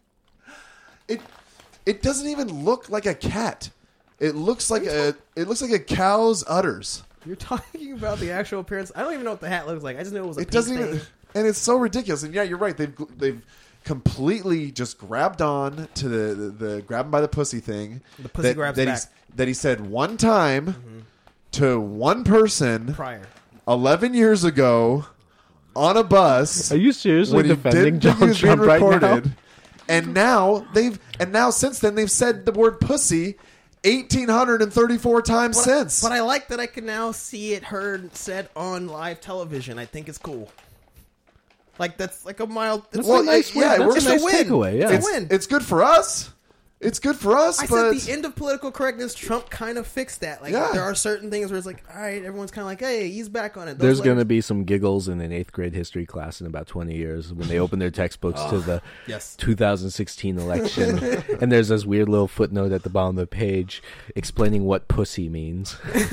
It it doesn't even look like a cat. It looks like a it looks like a cow's udders. You're talking about the actual appearance. I don't even know what the hat looks like. I just knew it was a It doesn't pink even, thing. and it's so ridiculous. And yeah, you're right. They've they've completely just grabbed on to the the, the grab him by the pussy thing. The pussy that, grabs that back. He, that he said one time Mm-hmm. to one person Prior. eleven years ago on a bus. Are you seriously when he defending didn't think he Donald was being Trump right now? recorded. And now they've and now since then they've said the word pussy eighteen thirty-four times But, since. but I like that I can now see it heard said on live television. I think it's cool. Like that's like a mild. It's That's Well, a nice it- win. yeah, it That's works a nice to win. takeaway. Yeah. It's it's, a win. it's good for us. It's good for us, I but said the end of political correctness. Trump kind of fixed that. Like Yeah. there are certain things where it's like, all right, everyone's kind of like, hey, he's back on it. Those There's going to letters- be some giggles in an eighth grade history class in about twenty years when they open their textbooks to the yes. two thousand sixteen election. And there's this weird little footnote at the bottom of the page explaining what pussy means.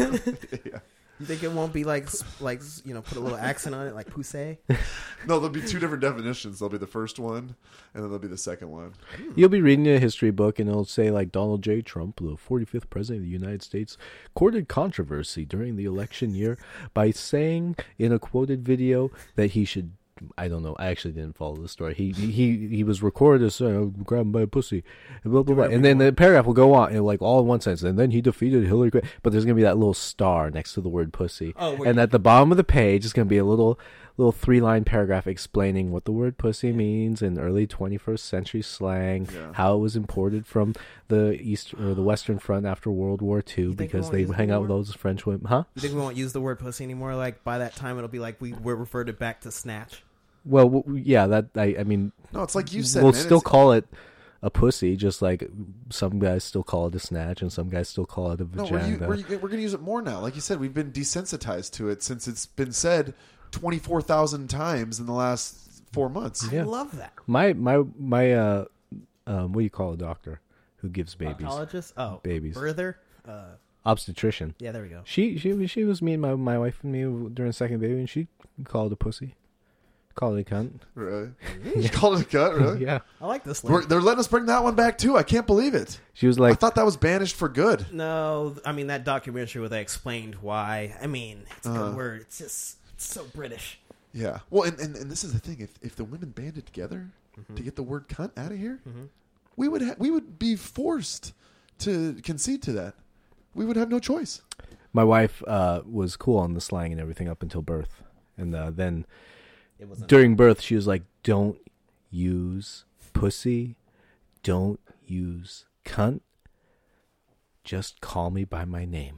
You think it won't be like like you know put a little accent on it like poussé? no, there'll be two different definitions. There'll be the first one, and then there'll be the second one. You'll be reading a history book and it'll say like Donald J. Trump, the forty-fifth president of the United States, courted controversy during the election year by saying in a quoted video that he should. I don't know. I actually didn't follow the story. He he he was recorded as uh, grab him by a pussy, and blah blah blah. And then the paragraph will go on, and like all in one sentence. And then he defeated Hillary Clinton. But there's gonna be that little star next to the word pussy. Oh, wait. and at the bottom of the page is gonna be a little little three line paragraph explaining what the word pussy means in early twenty-first century slang, Yeah. how it was imported from the east or the Western Front after World War Two think we because won't they use the hang out with word? those French women, huh? You think we won't use the word pussy anymore? Like by that time, it'll be like we we're reverted back to snatch. Well, w- yeah, that I, I mean, No, it's like you said. we'll man, still it's- call it a pussy, just like some guys still call it a snatch and some guys still call it a No, we're, vagina. u- we're, we're going to use it more now. Like you said, we've been desensitized to it since it's been said twenty-four thousand times in the last four months. Yeah. I love that. my my my uh, um, what do you call a doctor who gives babies? Proctologist? Oh, Babies. birther. Uh, Obstetrician. yeah, there we go. She she she was me and my my wife and me during second baby, and she called it a pussy Call it a cunt. Really? She called it a cut, really? Yeah. I like this. We're, Lady. they're letting us bring that one back, too. I can't believe it. She was I like, thought that was banished for good. No, I mean that documentary where they explained why. I mean, it's a Uh-huh. good word. It's just it's so British. Yeah. Well, and, and, and this is the thing. If if the women banded together Mm-hmm. to get the word cunt out of here, we would ha- we would be forced to concede to that. We would have no choice. my wife uh, was cool on the slang and everything up until birth. And uh, then It wasn't. during birth, she was like, don't use pussy. Don't use cunt. Just call me by my name.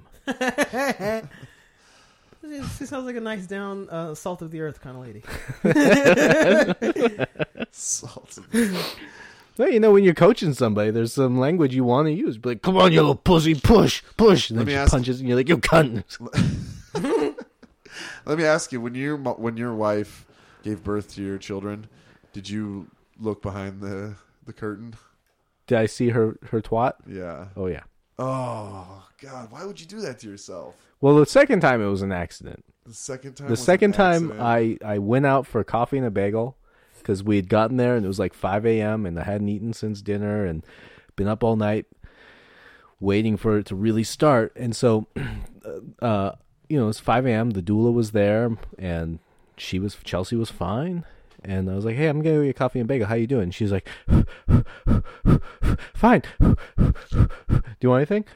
She sounds like a nice down, uh, salt of the earth kind of lady. Salt. Well, you know, when you're coaching somebody, there's some language you want to use. Be like, come on, you little pussy, push, push. And Let then me she ask- punches, and you're like, you cunt. Let me ask you: when your mo- when your wife gave birth to your children, did you look behind the the curtain? Did I see her, her twat? Yeah. Oh, yeah. Oh God! Why would you do that to yourself? Well, the second time it was an accident. The second time. The was an second time accident. I, I went out for coffee and a bagel because we had gotten there and it was like five a.m. and I hadn't eaten since dinner and been up all night waiting for it to really start. And so, uh, you know, it was five a.m. The doula was there and she was, Chelsea was fine. And I was like, hey, I'm going to get you a coffee and bagel. How you doing? And she was like, fine. Do you want anything?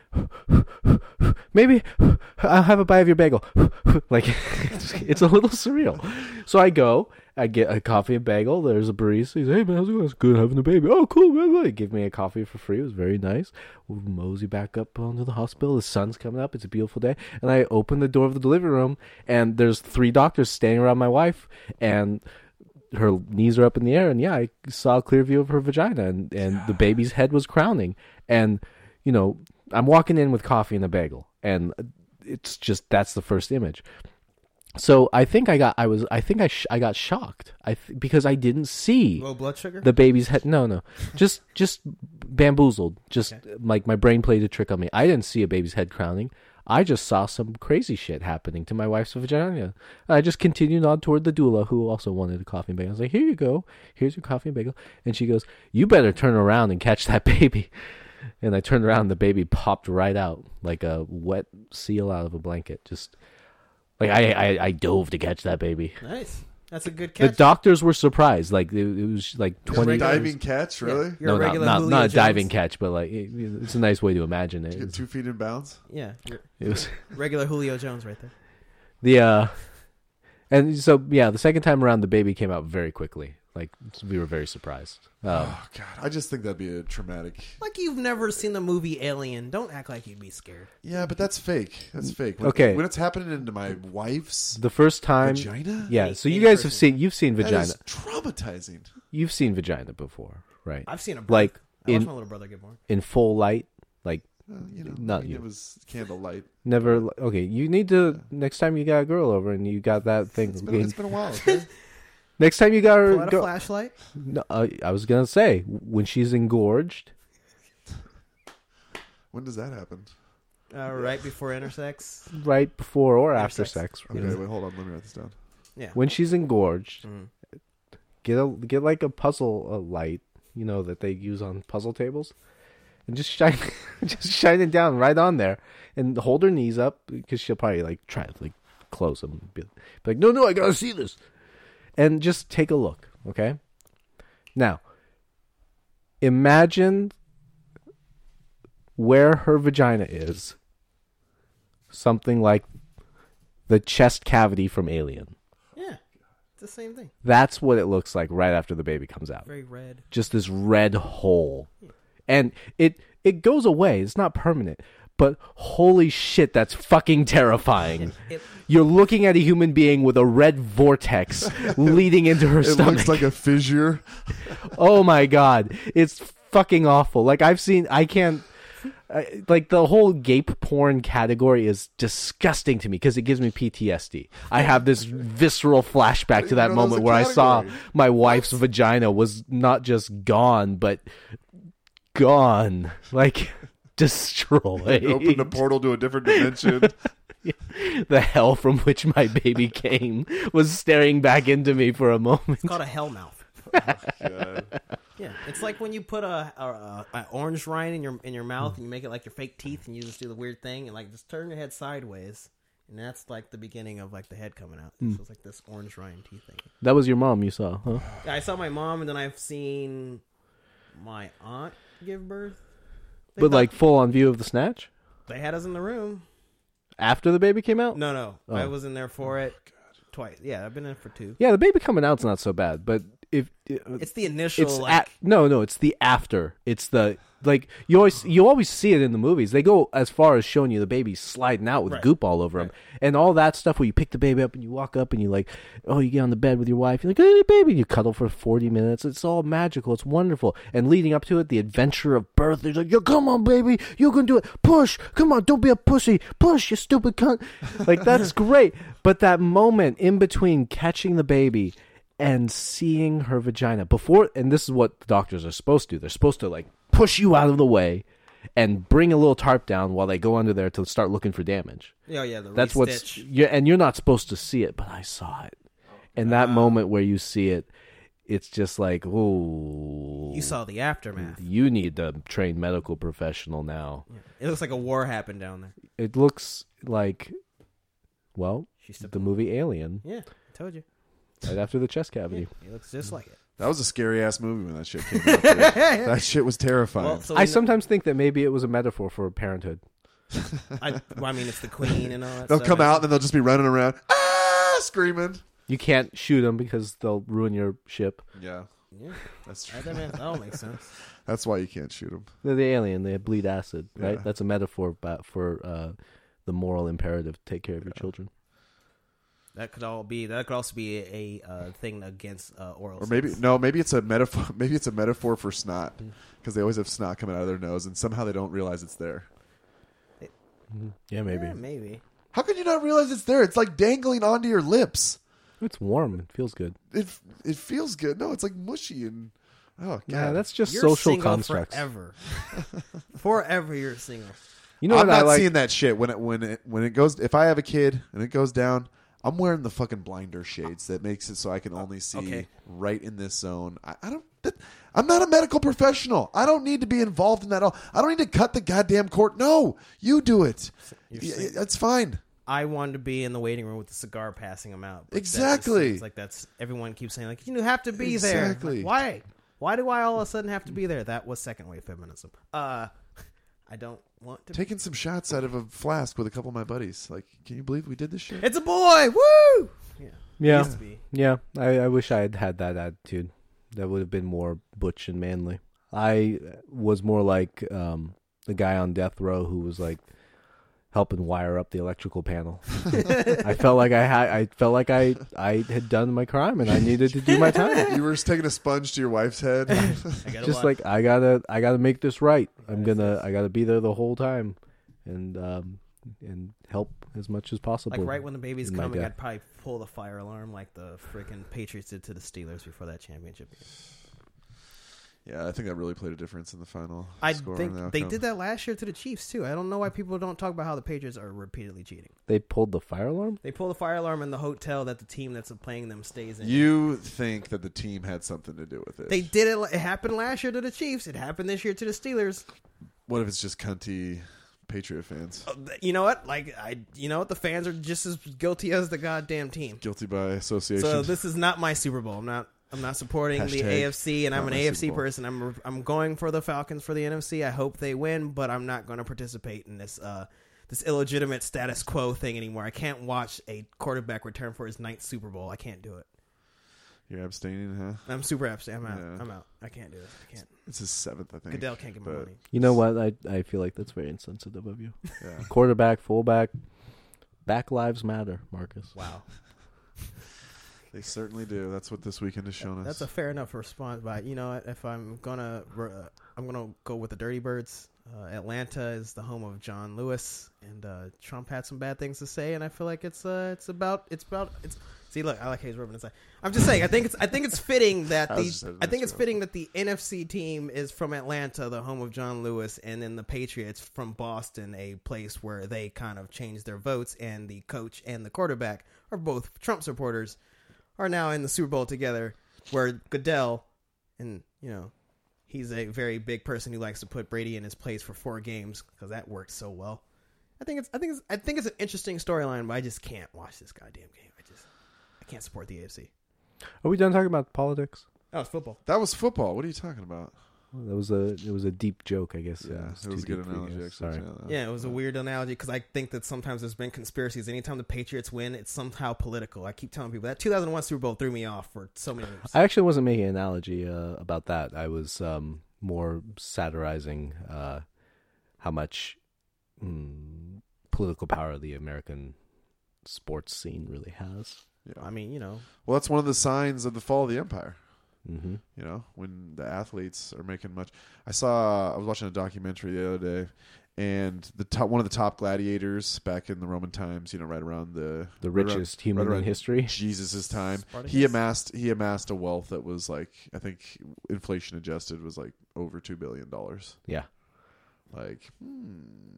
Maybe I'll have a bite of your bagel. Like, it's, it's a little surreal. So I go, I get a coffee and bagel. There's a barista. He's like, hey, man, how's it going? It's good having a baby. Oh, cool. Blah, blah. He gave me a coffee for free. It was very nice. We mosey back up onto the hospital. The sun's coming up. It's a beautiful day. And I open the door of the delivery room, and there's three doctors standing around my wife, and her knees are up in the air, and yeah, I saw a clear view of her vagina, and, and the baby's head was crowning. And, you know, I'm walking in with coffee and a bagel, and it's just, that's the first image. So I think I got, I was, I think I, sh- I got shocked. I th- because I didn't see Low blood sugar. the baby's head. No, no, just, just bamboozled. Just Okay. like my brain played a trick on me. I didn't see a baby's head crowning. I just saw some crazy shit happening to my wife's vagina. I just continued on toward the doula, who also wanted a coffee and bagel. I was like, here you go. Here's your coffee and bagel. And she goes, you better turn around and catch that baby. And I turned around and the baby popped right out like a wet seal out of a blanket. Just like I, I, I dove to catch that baby. Nice. That's a good The catch. doctors were surprised. Like it, it was like Your twenty. diving catch, really? Yeah. You're No, a not, regular not, Julio not a Jones. diving catch, but like it, it's a nice way to imagine it. Get It's- two feet in bounds. Yeah. You're It was regular Julio Jones right there. the uh, and so yeah, the second time around, the baby came out very quickly. Like we were very surprised. Um, Oh God! I just think that'd be a traumatic. Like you've never seen the movie Alien. Don't act like you'd be scared. Yeah, but that's fake. That's fake. When, Okay. When it's happening into my wife's the first time, vagina, yeah. So you Any guys have person. seen, you've seen that vagina, is traumatizing. you've seen vagina before, right? I've seen a birth. Like I watched in my little brother get born. in full light, like Uh, you know, Not I mean, you. It was candlelight. never. Okay, you need to next time you got a girl over and you got that thing. It's been, it's been a while. Okay? next time you got her, Pull out a go- flashlight. no, uh, I was gonna say when she's engorged. When does that happen? Uh, right before intersex. Right before or after Intersex. sex. you Okay, know. wait, hold on. Let me write this down. Yeah. When she's engorged, Mm. get a get like a puzzle uh, light, you know, that they use on puzzle tables, and just shine, just shine it down right on there, and hold her knees up because she'll probably like try to like close them, be, be like, no, no, I gotta see this, and just take a look, okay? Now, imagine where her vagina is, something like the chest cavity from Alien. Yeah. It's the same thing. That's what it looks like right after the baby comes out. Very red. Just this red hole. And it it goes away. It's not permanent. But holy shit, that's fucking terrifying. It, You're looking at a human being with a red vortex leading into her It stomach. looks like a fissure. Oh my god. It's fucking awful. Like I've seen I can't I, like the whole gape porn category is disgusting to me because it gives me P T S D. I have this visceral flashback to that didn't know moment that was a where I saw category. my wife's vagina was not just gone, but gone, like destroyed. Opened a portal to a different dimension. The hell from which my baby came was staring back into me for a moment. It's called a hell mouth. God. Yeah, it's like when you put a, a, a, a orange rind in your in your mouth and you make it like your fake teeth, and you just do the weird thing and like just turn your head sideways, and that's like the beginning of like the head coming out. Mm. So it's like this orange rind teeth thing. That was your mom you saw, huh? Yeah, I saw my mom, and then I've seen my aunt give birth. They But thought- like full on view of the snatch they had us in the room. after the baby came out. No, no, Oh. I was in there for it twice. Yeah, I've been in for two. Yeah, the baby coming out's not so bad, but if It's the initial. it's like, at, no, no, it's the after. It's the like you always you always see it in the movies. They go as far as showing you the baby sliding out with Right. goop all over him, and all that stuff where you pick the baby up and you walk up and you like, oh, you get on the bed with your wife, you're like, hey, baby, and you cuddle for forty minutes. It's all magical. It's wonderful. And leading up to it, the adventure of birth. They're like, yo, come on, baby, you can do it. Push, come on, don't be a pussy. Push, you stupid cunt. Like that's great. But that moment in between catching the baby and seeing her vagina before, and this is what the doctors are supposed to do. They're supposed to like push you out of the way and bring a little tarp down while they go under there to start looking for damage. Yeah, yeah. The That's what's re-stitch. you're, and you're not supposed to see it, but I saw it. And that moment where you see it, it's just like, oh, You saw the aftermath. you need a trained medical professional now. It looks like a war happened down there. It looks like, well, She stepped the movie Alien, Yeah, I told you. right after the chest cavity. It looks just like it. That was a scary ass movie when that shit came out. dude. That shit was terrifying. Well, so I we know- sometimes think that maybe it was a metaphor for parenthood. I, well, I mean, it's the queen and all that. They'll stuff. come out and then they'll just be running around, ah, screaming. You can't shoot them because they'll ruin your ship. Yeah, Yeah, that's true. that, that all makes sense. That's why you can't shoot them. They're the alien. They bleed acid, right? Yeah. That's a metaphor ba- for uh, the moral imperative to take care of your children. That could all be. That could also be a, a uh, thing against uh, oral. Or maybe sex. no, maybe it's a metaphor. Maybe it's a metaphor for snot, because they always have snot coming out of their nose, and somehow they don't realize it's there. Yeah, maybe. Yeah, maybe. How can you not realize it's there? It's like dangling onto your lips. It's warm. It feels good. It it feels good. No, it's like mushy and oh god. Yeah, that's just You're social single constructs. forever. Forever, you're single. You know I'm what I not like? seeing that shit when it when it when it goes. If I have a kid and it goes down, I'm wearing the fucking blinder shades that makes it so I can only see Okay. right in this zone. I, I don't. That, I'm not a medical professional. I don't need to be involved in that. All. I don't need to cut the goddamn cord. No, you do it. You're Y- saying- That's fine. I wanted to be in the waiting room with the cigar, passing them out. But that just Exactly. seems like that's everyone keeps saying like you have to be there. Exactly. Like, why? Why do I all of a sudden have to be there? That was second wave feminism. Uh, I don't want to. Taking some shots out of a flask with a couple of my buddies. Like, can you believe we did this shit? It's a boy. Woo! Yeah. yeah, Used to be. yeah. I, I wish I had had that attitude. That would have been more butch and manly. I was more like um, the guy on death row who was like helping wire up the electrical panel. I felt like I had. I felt like I I had done my crime and I needed to do my time. You were just taking a sponge to your wife's head. I gotta Just watch. like I gotta I gotta make this right. I'm gonna I gotta be there the whole time, and um and help as much as possible. Like right when the baby's in my coming, death. I'd probably pull the fire alarm like the freaking Patriots did to the Steelers before that championship game. Yeah, I think that really played a difference in the final I score think and the they outcome. did that last year to the Chiefs too. I don't know why people don't talk about how the Patriots are repeatedly cheating. They pulled the fire alarm. They pull the fire alarm in the hotel that the team that's playing them stays in. You think that the team had something to do with it? They did it. It happened last year to the Chiefs. It happened this year to the Steelers. What if it's just cunty Patriot fans? You know what? Like I, you know what? The fans are just as guilty as the goddamn team. Guilty by association. So this is not my Super Bowl. I'm not. I'm not supporting the Hashtag A F C, and I'm not an my A F C Super Bowl. person. I'm I'm going for the Falcons for the N F C. I hope they win, but I'm not going to participate in this uh this illegitimate status quo thing anymore. I can't watch a quarterback return for his ninth Super Bowl. I can't do it. You're abstaining, huh? I'm super upset. I'm out. Yeah. I'm out. I can't do it. I can't. It's his seventh, I think. Goodell can't get my but- money. You know what? I I feel like that's very insensitive of you. Yeah. Quarterback, fullback, back lives matter, Marcus. Wow. They certainly do. That's what this weekend has shown us. That's a fair enough response, but you know what? If I'm gonna, uh, I'm gonna go with the Dirty Birds. uh, Atlanta is the home of John Lewis, and uh, Trump had some bad things to say, and I feel like it's uh, it's about it's about it's. See, look, I like how he's rubbing his eye. I'm just saying, I think it's I think it's fitting that I was just the saying I think that's it's fitting that the N F C team is from Atlanta, the home of John Lewis, and then the Patriots from Boston, a place where they kind of changed their votes, and the coach and the quarterback are both Trump supporters, are now in the Super Bowl together, where Goodell, and you know, he's a very big person who likes to put Brady in his place for four games because that worked so well. I think it's I think it's I think it's an interesting storyline, but I just can't watch this goddamn game. I just I can't support the A F C. Are we done talking about politics? Oh, it's football. That was football. What are you talking about? Well, that was a it was a deep joke, I guess. Yeah, Uh, it was a too good deep for you analogy. guys. Actually, Sorry. Yeah, it was a weird analogy because I think that sometimes there's been conspiracies. Anytime the Patriots win, it's somehow political. I keep telling people that two thousand one Super Bowl threw me off for so many years. I actually wasn't making an analogy uh, about that. I was um, more satirizing uh, how much mm, political power the American sports scene really has. Yeah. I mean, you know, Well, that's one of the signs of the fall of the empire. Mm-hmm. You know, when the athletes are making much. I saw. I was watching a documentary the other day, and the top one of the top gladiators back in the Roman times. You know, right around the The right around- richest human right in around history. Jesus' time. Spartacus? He amassed. He amassed a wealth that was like, I think, inflation adjusted was like over two billion dollars. Yeah. Like, hmm.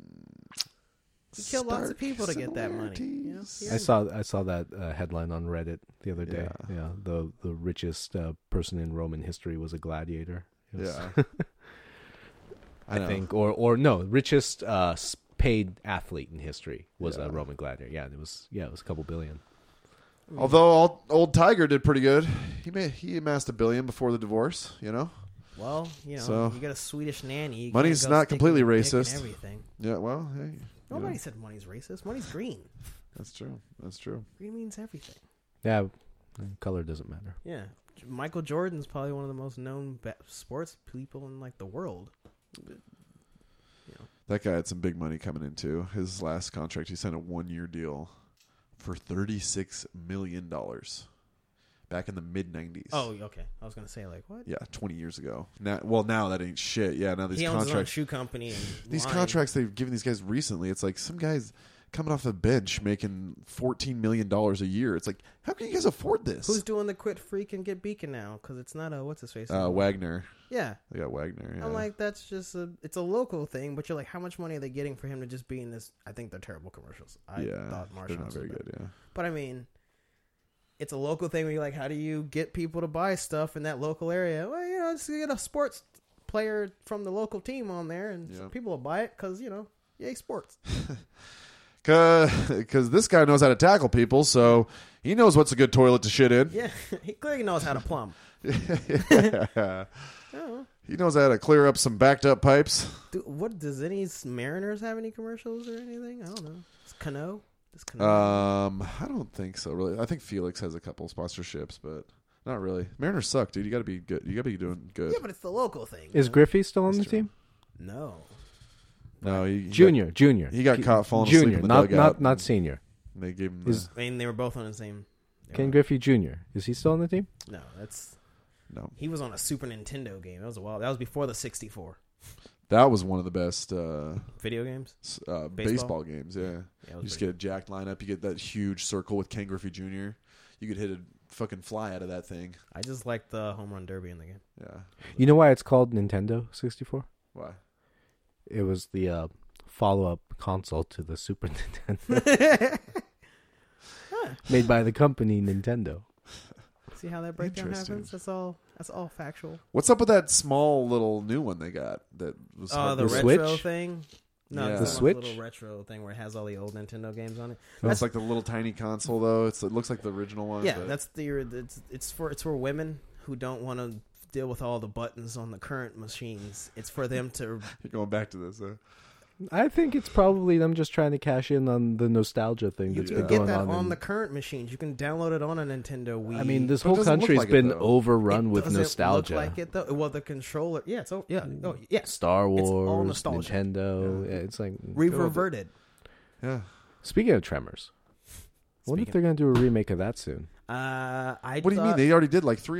He killed lots of people to get that money, you know? similarities. I saw I saw that uh, headline on Reddit the other day. Yeah. Yeah, the the richest uh, person in Roman history was a gladiator. It was- Yeah. I, know. think, or or no, richest uh, s- paid athlete in history was Yeah. a Roman gladiator. Yeah, it was. Yeah, it was a couple billion. Although old, old Tiger did pretty good. He made he amassed a billion before the divorce. You know. well, you know, So- you got a Swedish nanny. You Money's can't go not sticking completely your dick in racist. Everything. Yeah. Well, hey. you Nobody know, said money's racist. Money's green. that's true. That's true. Green means everything. Yeah, color doesn't matter. Yeah, Michael Jordan's probably one of the most known ba- sports people in like the world. That guy had some big money coming in too. His last contract, he signed a one-year deal for thirty-six million dollars back in the mid nineties. Oh, okay. I was gonna say like what? yeah, twenty years ago. Now, well, now that ain't shit. Yeah, now these He owns his own contracts, shoe company. And these line. contracts they've given these guys recently, it's like some guys coming off the bench making fourteen million dollars a year. It's like, how can you guys afford this? Who's doing the quit freak and get beacon now? Because it's not a what's his face. uh, Wagner? Yeah. They got Wagner. Yeah. I'm like, that's just a, it's a local thing, but you're like, how much money are they getting for him to just be in this? I think they're terrible commercials. I yeah, thought they're Marshawn not was very better. good. Yeah. But I mean, it's a local thing where you're like, how do you get people to buy stuff in that local area? Well, you know, just get a sports player from the local team on there, and Yeah. people will buy it because, you know, yay, sports. Because this guy knows how to tackle people, so he knows what's a good toilet to shit in. Yeah, he clearly knows how to plumb. Yeah. Oh, He knows how to clear up some backed up pipes. do, what does any Mariners have any commercials or anything? I don't know. Is Cano? Does Cano? Um, I don't think so. Really, I think Felix has a couple sponsorships, but not really. Mariners suck, dude. You got to be good. You got to be doing good. yeah, but it's the local thing. Is you know? Griffey still on That's the true. team? No. no, he, he Junior, junior. He got G- caught falling asleep junior, in the not dugout. not not senior. Got, they gave him. Is- The, I mean, they were both on the same. Ken Griffey Junior Is he still on the team? No, that's no, he was on a Super Nintendo game. That was a while. That was before the sixty-four that was one of the best uh, video games. s- uh, Baseball? baseball? games. Yeah, Yeah, it you was just pretty get a jacked lineup. You get that huge circle with Ken Griffey Junior You could hit a fucking fly out of that thing. I just like the home run derby in the game. Yeah. You know why it's called Nintendo sixty-four? Why? It was the uh, follow-up console to the Super Nintendo, made by the company Nintendo. See how that breakdown Interesting. happens? That's all. That's all factual. What's up with that small little new one they got? That was Oh, hard the to- The retro Switch? thing. No, Yeah. it's The the Switch? little retro thing where it has all the old Nintendo games on it. That's like the little tiny console though. It's, it looks like the original one. Yeah, but- that's the it's, it's for it's for women who don't want to deal with all the buttons on the current machines. It's for them to. You're going back to this. Huh? I think it's probably them just trying to cash in on the nostalgia thing You that's can been get going that on. on in- the current machines. You can download it on a Nintendo Wii. I mean, this But it whole doesn't look country's like it, been though. overrun It with doesn't nostalgia. Look like it though. Well, the controller. Yeah, it's oh yeah. Oh yeah. Star It's all Wars, nostalgia. Nintendo. Yeah, it's like Reverted. Yeah. Speaking of Tremors, I wonder if Speaking- they're going to do a remake of that soon. Uh, I What do you mean? thought- They already did like three of them.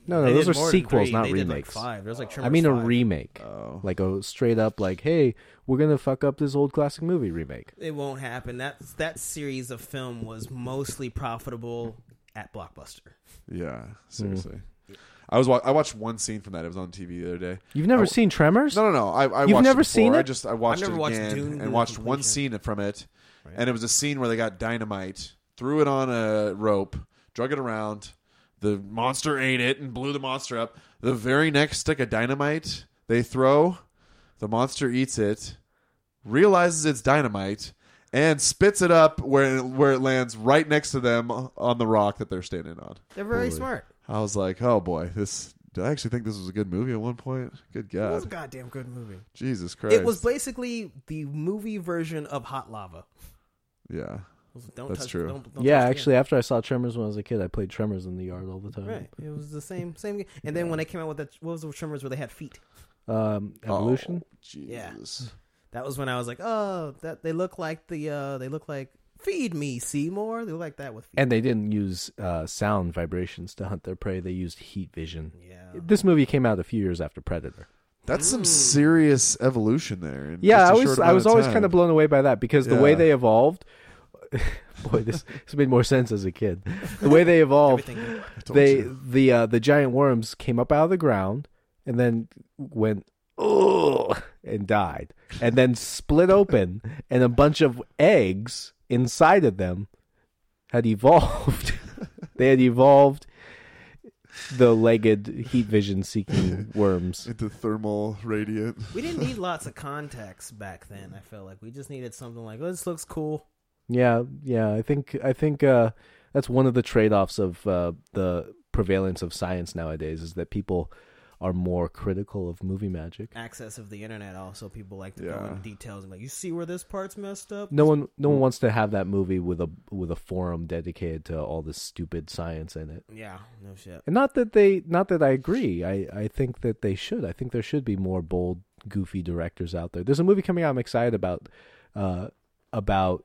No, no, They those did are more than sequels, three. not They did, like, remakes. five. There's like I Tremors mean a five. remake, Oh. like a straight up like, hey, we're gonna fuck up this old classic movie remake. It won't happen. That that series of film was mostly profitable at Blockbuster. Yeah, seriously. I was wa- I watched one scene from that. It was on T V the other day. You've never I- seen Tremors? No, no, no. I, I You've watched never it seen before. it? I just I watched I've never it watched again Dune to and the watched one completion. scene from it, Right. and it was a scene where they got dynamite, threw it on a rope, drug it around. The monster ate it and blew the monster up. The very next stick of dynamite they throw, the monster eats it, realizes it's dynamite, and spits it up where it, where it lands right next to them on the rock that they're standing on. They're very Holy. smart. I was like, oh boy, this. Did I actually think this was a good movie at one point? Good It was a God. goddamn good movie. Jesus Christ. It was basically the movie version of Hot Lava. Yeah. Don't That's touch, true. Don't, don't Yeah, touch the actually, after I saw Tremors when I was a kid, I played Tremors in the yard all the time. game. Right. It was the same same game. And then when they came out with that, what was the Tremors where they had feet? Um, Evolution. Oh, Jesus. That was when I was like, oh, that they look like the uh, they look like Feed Me Seymour. They look like that with feet. And they didn't use uh, sound vibrations to hunt their prey. They used heat vision. Yeah. This movie came out a few years after Predator. That's some serious evolution there. in Yeah, just a I was short I amount was of always time. kind of blown away by that because the way Yeah. they evolved. Boy, this, this made more sense as a kid. The way they evolved, Everything. I told they you. the uh, the giant worms came up out of the ground and then went oh and died, and then split open, and a bunch of eggs inside of them had evolved. They had evolved the legged heat vision seeking worms. into thermal radiant. We didn't need lots of context back then. I felt like we just needed something like, oh, this looks cool. Yeah, yeah. I think I think uh, that's one of the trade-offs of uh, the prevalence of science nowadays is that people are more critical of movie magic. Access of the internet also, people like to go Yeah. into details and like, you see where this part's messed up? No one, no one wants to have that movie with a with a forum dedicated to all this stupid science in it. Yeah, no shit. And not that they, not that I agree. I, I think that they should. I think there should be more bold, goofy directors out there. There's a movie coming out I'm excited about, uh, about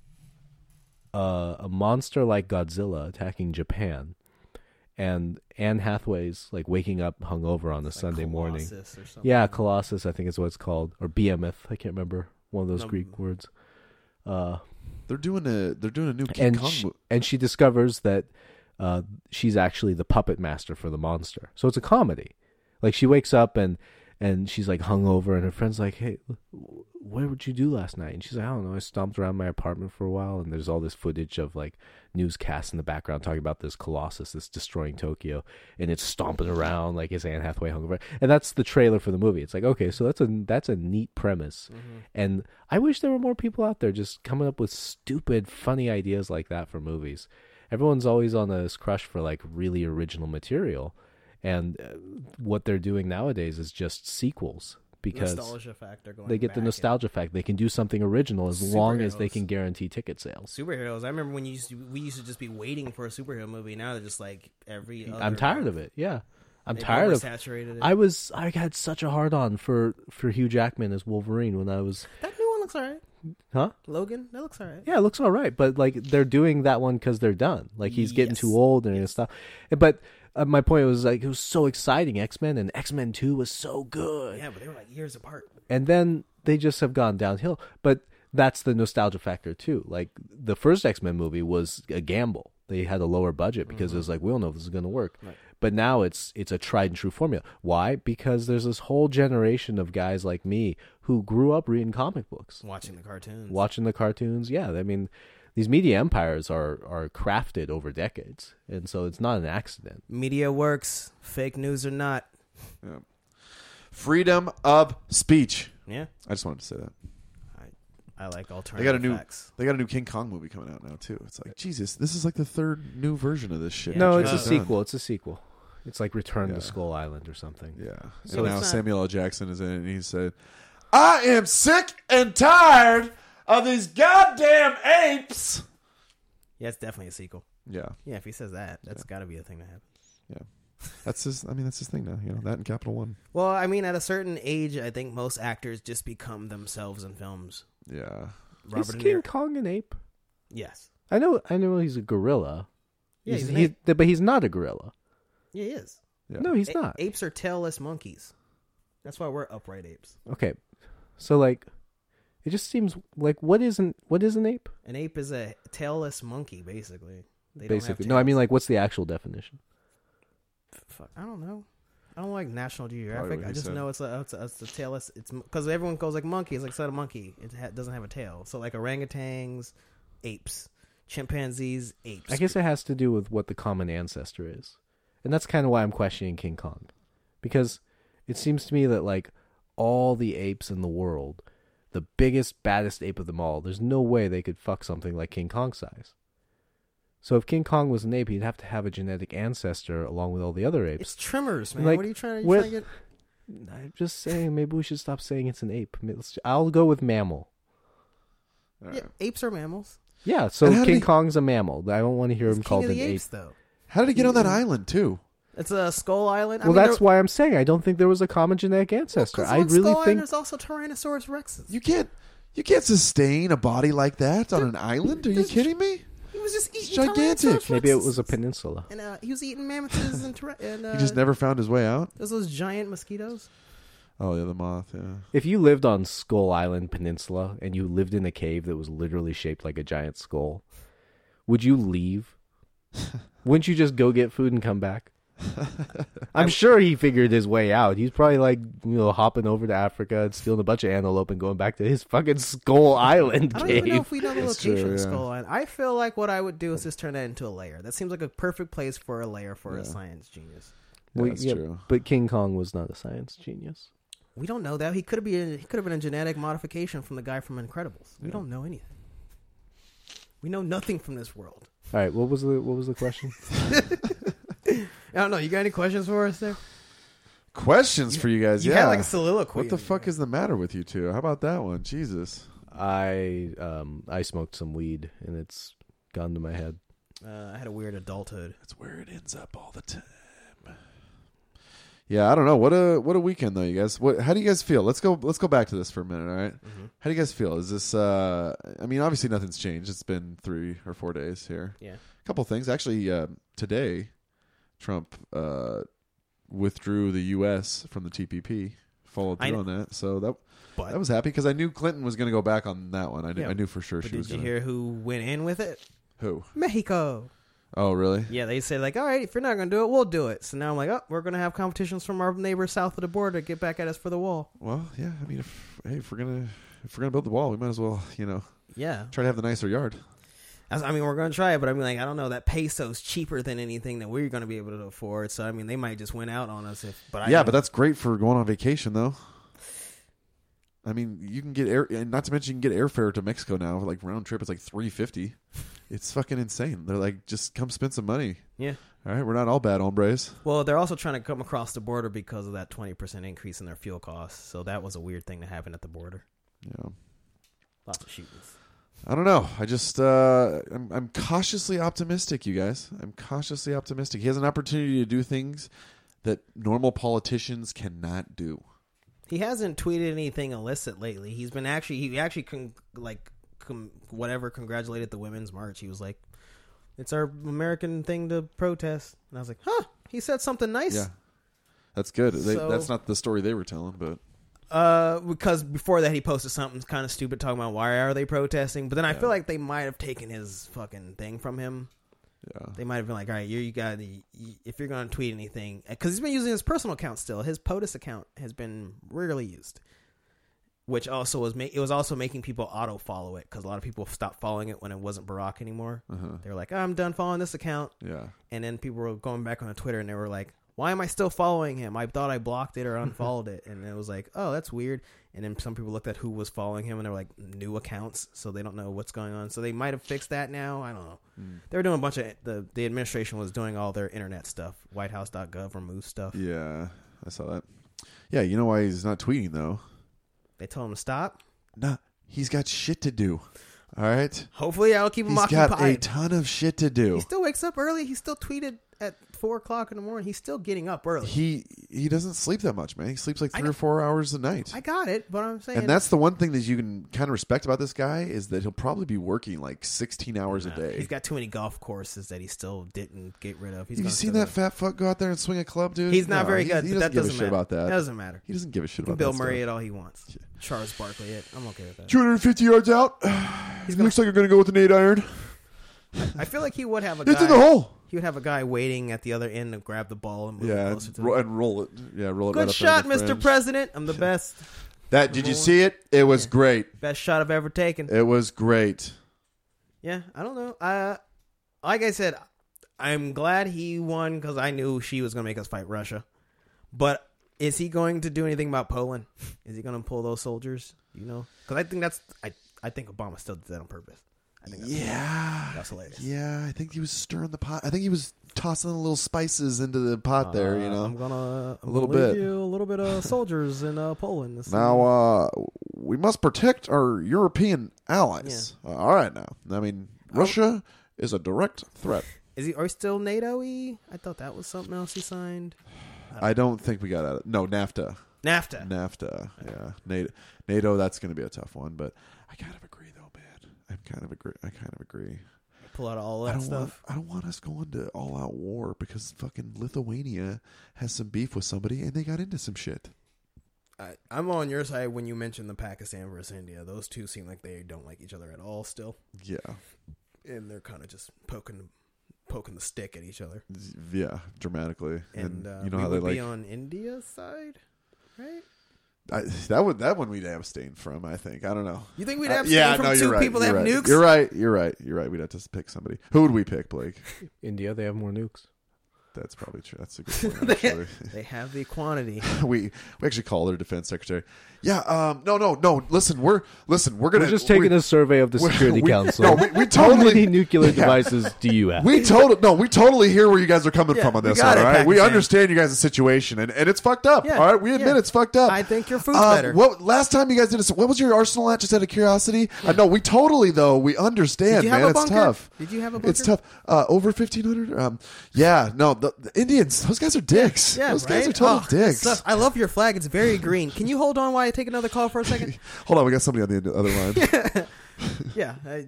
uh, a monster like Godzilla attacking Japan, and Anne Hathaway's like waking up hungover on a Like Sunday morning. Colossus or something. Yeah, Colossus, I think is what it's called, or Behemoth. I can't remember one of those No. Greek words. Uh, They're doing a they're doing a new King and Kong she, movie. and she discovers that uh, she's actually the puppet master for the monster. So it's a comedy. Like she wakes up and and she's like hungover, and her friend's like, "Hey, what did you do last night?" And she's like, "I don't know. I stomped around my apartment for a while." And there's all this footage of like newscasts in the background talking about this Colossus that's destroying Tokyo, and it's stomping around like it's Anne Hathaway hungover. And that's the trailer for the movie. It's like, okay, so that's a that's a neat premise. Mm-hmm. And I wish there were more people out there just coming up with stupid, funny ideas like that for movies. Everyone's always on this crush for like really original material, and uh, what they're doing nowadays is just sequels because nostalgia factor going they get back the and- nostalgia fact. They can do something original as long as they Superheroes. can guarantee ticket sales. Superheroes. I remember when you used to, we used to just be waiting for a superhero movie. Now they're just like every. Other I'm tired of it. Yeah, I'm They've tired of. oversaturated it. I was I had such a hard on for for Hugh Jackman as Wolverine when I was That new one looks alright. huh. Logan, that looks alright. Yeah, it looks all right, but like they're doing that one because they're done. Like he's getting Yes. too old and Yes. stuff. But uh, my point was like it was so exciting. X Men and X Men Two was so good, Yeah, but they were like years apart. and then they just have gone downhill. But that's the nostalgia factor too. Like the first X Men movie was a gamble. They had a lower budget because it was like we don't know if this is going to work. Right. But now it's it's a tried and true formula. Why? Because there's this whole generation of guys like me who grew up reading comic books, Watching the cartoons. watching the cartoons. Yeah, I mean, these media empires are are crafted over decades, and so it's not an accident. Media works, fake news or not. Freedom of speech. Yeah, I just wanted to say that. I like alternative They got a new facts. they got a new King Kong movie coming out now too. It's like Jesus, this is like the third new version of this shit. No, Yeah, it's a done. sequel. It's a sequel. It's like Return Yeah. to Skull Island or something. Yeah. So and now it's not- Samuel L. Jackson is in it, and he said, "I am sick and tired of these goddamn apes." Yeah, it's definitely a sequel. Yeah, Yeah, if he says that, that's got to be a thing to happen. yeah. That's his. I mean, that's his thing now. You know that and Capital One. Well, I mean, at a certain age, I think most actors just become themselves in films. Yeah. Is De King Niro- Kong an ape? Yes. I know. I know he's a gorilla. Yeah, he's an he- ape. but he's not a gorilla. Yeah, he is. Yeah. No, he's A- not. Apes are tailless monkeys. That's why we're upright apes. Okay, so like, it just seems like what is an what is an ape? An ape is a tailless monkey, basically. They Basically, don't have no. I mean, tails. like, what's the actual definition? Fuck, I don't know. I don't like National Probably Geographic. what I he just said. know it's a it's a, it's a tailless. It's because everyone goes like monkey. It's like said a monkey. It ha- doesn't have a tail. So like orangutans, apes, chimpanzees, apes. I guess it has to do with what the common ancestor is, and that's kind of why I'm questioning King Kong, because it seems to me that like all the apes in the world, the biggest, baddest ape of them all, there's no way they could fuck something like King Kong size. So if King Kong was an ape, he'd have to have a genetic ancestor along with all the other apes. It's trimmers, man. Like, what are you trying to, you what- trying to get? I'm just saying, maybe we should stop saying it's an ape. I mean, let's- I'll go with mammal. All Yeah, right. apes are mammals. Yeah, so And how did King he- Kong's a mammal. I don't want to hear He's him king called of an the ape. apes, though. How did he get on that island too? It's a Skull Island. I Well, mean, that's there- why I'm saying I don't think there was a common genetic well, ancestor. 'cause I on really Skull Island, think there's also Tyrannosaurus Rexes. You can't. You can't sustain a body like that on an island. Are you there's- kidding me? He was just eating gigantic. Tyrannosaurus maybe it Rexes. was a peninsula. And uh, he was eating mammoths and, tyra- and uh, He just never found his way out. There's those giant mosquitoes. Oh yeah, the moth. Yeah. If you lived on Skull Island Peninsula and you lived in a cave that was literally shaped like a giant skull, would you leave? Wouldn't you just go get food and come back? I'm sure he figured his way out. He's probably like, you know, hopping over to Africa and stealing a bunch of antelope and going back to his fucking Skull Island I don't cave. even know if we know the That's location true, of yeah. Skull Island. I feel like what I would do is just turn that into a layer. That seems like a perfect place for a layer for a Yeah. science genius. Well, That's yeah, true. But King Kong was not a science genius. We don't know that. He could have been he could have been a genetic modification from the guy from Incredibles. We don't know anything. We know nothing from this world. All right, what was the what was the question? I don't know. You got any questions for us there? Questions for you guys. You yeah. had like a soliloquy. What the in fuck there. is the matter with you two? How about that one? Jesus. I um I smoked some weed and it's gone to my head. Uh, I had a weird adulthood. That's where it ends up all the time. Yeah, I don't know. What a what a weekend though, you guys. What how do you guys feel? Let's go let's go back to this for a minute, all right? Mm-hmm. How do you guys feel? Is this uh I mean, obviously nothing's changed. It's been three or four days here. Yeah. A couple things. Actually, uh, today Trump uh withdrew the U S from the T P P. Followed I through kn- on that. So that But I was happy because I knew Clinton was going to go back on that one. I knew, Yeah. I knew for sure But she was did you going to. hear who went in with it? Who? Mexico. Oh, really? Yeah, they said like, all right, if you're not going to do it, we'll do it. So now I'm like, oh, we're going to have competitions from our neighbors south of the border to get back at us for the wall. Well, yeah. I mean, if hey, if we're gonna if we're gonna build the wall, we might as well, you know, Yeah. try to have the nicer yard. I I mean, we're going to try it, but I mean, like, I don't know. That peso's cheaper than anything that we're going to be able to afford. So, I mean, they might just win out on us. If, but I yeah, don't- but that's great for going on vacation, though. I mean, you can get air, and not to mention you can get airfare to Mexico now. Like round trip, it's like three fifty. It's fucking insane. They're like, just come spend some money. Yeah. All right, we're not all bad hombres. Well, they're also trying to come across the border because of that twenty percent increase in their fuel costs. So that was a weird thing to happen at the border. Yeah. Lots of shootings. I don't know. I just uh, I'm, I'm cautiously optimistic, you guys. I'm cautiously optimistic. He has an opportunity to do things that normal politicians cannot do. He hasn't tweeted anything illicit lately. He's been actually he actually con- like com- whatever congratulated the women's march. He was like, "It's our American thing to protest," and I was like, "Huh." He said something nice. Yeah, that's good. They, So- that's not the story they were telling, but Uh, because before that he posted something kind of stupid talking about why are they protesting. But then I feel like they might have taken his fucking thing from him. yeah, They might have been like, all right, you, you got you, if you're going to tweet anything, because he's been using his personal account still. His POTUS account has been rarely used, which also was ma- it was also making people auto follow it because a lot of people stopped following it when it wasn't Barack anymore. Uh-huh. They were like, oh, I'm done following this account, yeah. and then people were going back on Twitter and they were like, why am I still following him? I thought I blocked it or unfollowed it, and it was like, oh, that's weird. And then some people looked at who was following him, and they were like new accounts, so they don't know what's going on. So they might have fixed that now. I don't know. Hmm. They were doing a bunch of the the administration was doing all their internet stuff, white house dot gov remove stuff. Yeah, I saw that. Yeah, you know why he's not tweeting though? They told him to stop. Nah, he's got shit to do. All right, Hopefully, I'll keep him he's occupied. got a ton of shit to do. He still wakes up early. He still tweeted at four o'clock in the morning. He's still getting up early. He he doesn't sleep that much, man. He sleeps like I three or know. four hours a night. I got it, but I'm saying, And that's the one thing that you can kind of respect about this guy is that he'll probably be working like sixteen hours a day. he's got too many golf courses that he still didn't get rid of. He's Have you gonna seen still that go- fat fuck go out there and swing a club, dude? He's not No, very he- good. He but doesn't that give a doesn't shit matter. about that. That doesn't matter. He doesn't give a shit You can about Bill that Murray stuff. it all he wants. Charles Barkley it. I'm okay with that. two hundred fifty yards out. He looks like you're going to go with an eight iron. I feel like he would have a It's guy. in the hole. He would have a guy waiting at the other end to grab the ball and move it Yeah, closer to and, ro- him. and roll it. Yeah, roll it. Good right up shot, there on the Mister fringe. President. I'm the best. That did you see it? It was great. Best shot I've ever taken. It was great. Yeah, I don't know. Uh, like I said, I'm glad he won because I knew she was going to make us fight Russia. But is he going to do anything about Poland? Is he going to pull those soldiers? You know, because I think that's I. I think Obama still did that on purpose. I think that's, Yeah, that's hilarious. yeah. I think he was stirring the pot. I think he was tossing the little spices into the pot there. You Uh, know, I'm gonna A I'm little gonna leave bit. you a little bit of soldiers in uh, Poland. This now uh, we must protect our European allies. Uh, all right, now. I mean, Russia is a direct threat. is he? Are we still NATO-y? I thought that was something else he signed. I don't think we got out of no NAFTA. NAFTA. NAFTA, yeah, NATO. NATO. That's going to be a tough one, but I kind of agree, though, man. I'm kind of agree. I kind of agree. Pull out all I that don't want. stuff. I don't want us going to all-out war because fucking Lithuania has some beef with somebody and they got into some shit. I, I'm on your side when you mentioned the Pakistan versus India. Those two seem like they don't like each other at all still, Yeah, and they're kind of just poking, poking the stick at each other. yeah, dramatically. And, And, uh, you know we how they would be like on India's side, right? I, that would that one we'd abstain from. I think. I don't know. You think we'd Uh, abstain yeah, from no, two you're right. people that you're have right. nukes? You're right. You're right. You're right. We'd have to pick somebody. Who would we pick, Blake? India, they have more nukes. That's probably true. That's a good point. Actually. They have the quantity. we we actually called her defense secretary. Yeah. Um. No. No. No. Listen. We're listen. We're gonna. We're just taking we, a survey of the we- Security we- Council. no, we- we How totally- many nuclear Yeah. devices do you have? We totally no. We totally hear where you guys are coming Yeah, from on we this. got All it, right. We Pakistan. understand you guys' situation, and, and it's fucked up. Yeah, All right. We admit yeah. it's fucked up. I think your food's Uh, better. What last time you guys did this? What was your arsenal at? Just out of curiosity. I know we totally though. We understand, Did you have man. a It's bunker? tough. Did you have a It's bunker? tough. Uh, over fifteen hundred. Um. Yeah. No. The, the Indians. Those guys are dicks. Yeah, those right? guys are total Oh, dicks. sucks. I love your flag. It's very green. Can you hold on while I take another call for a second? Hold on. We got somebody on the other line. Yeah, I,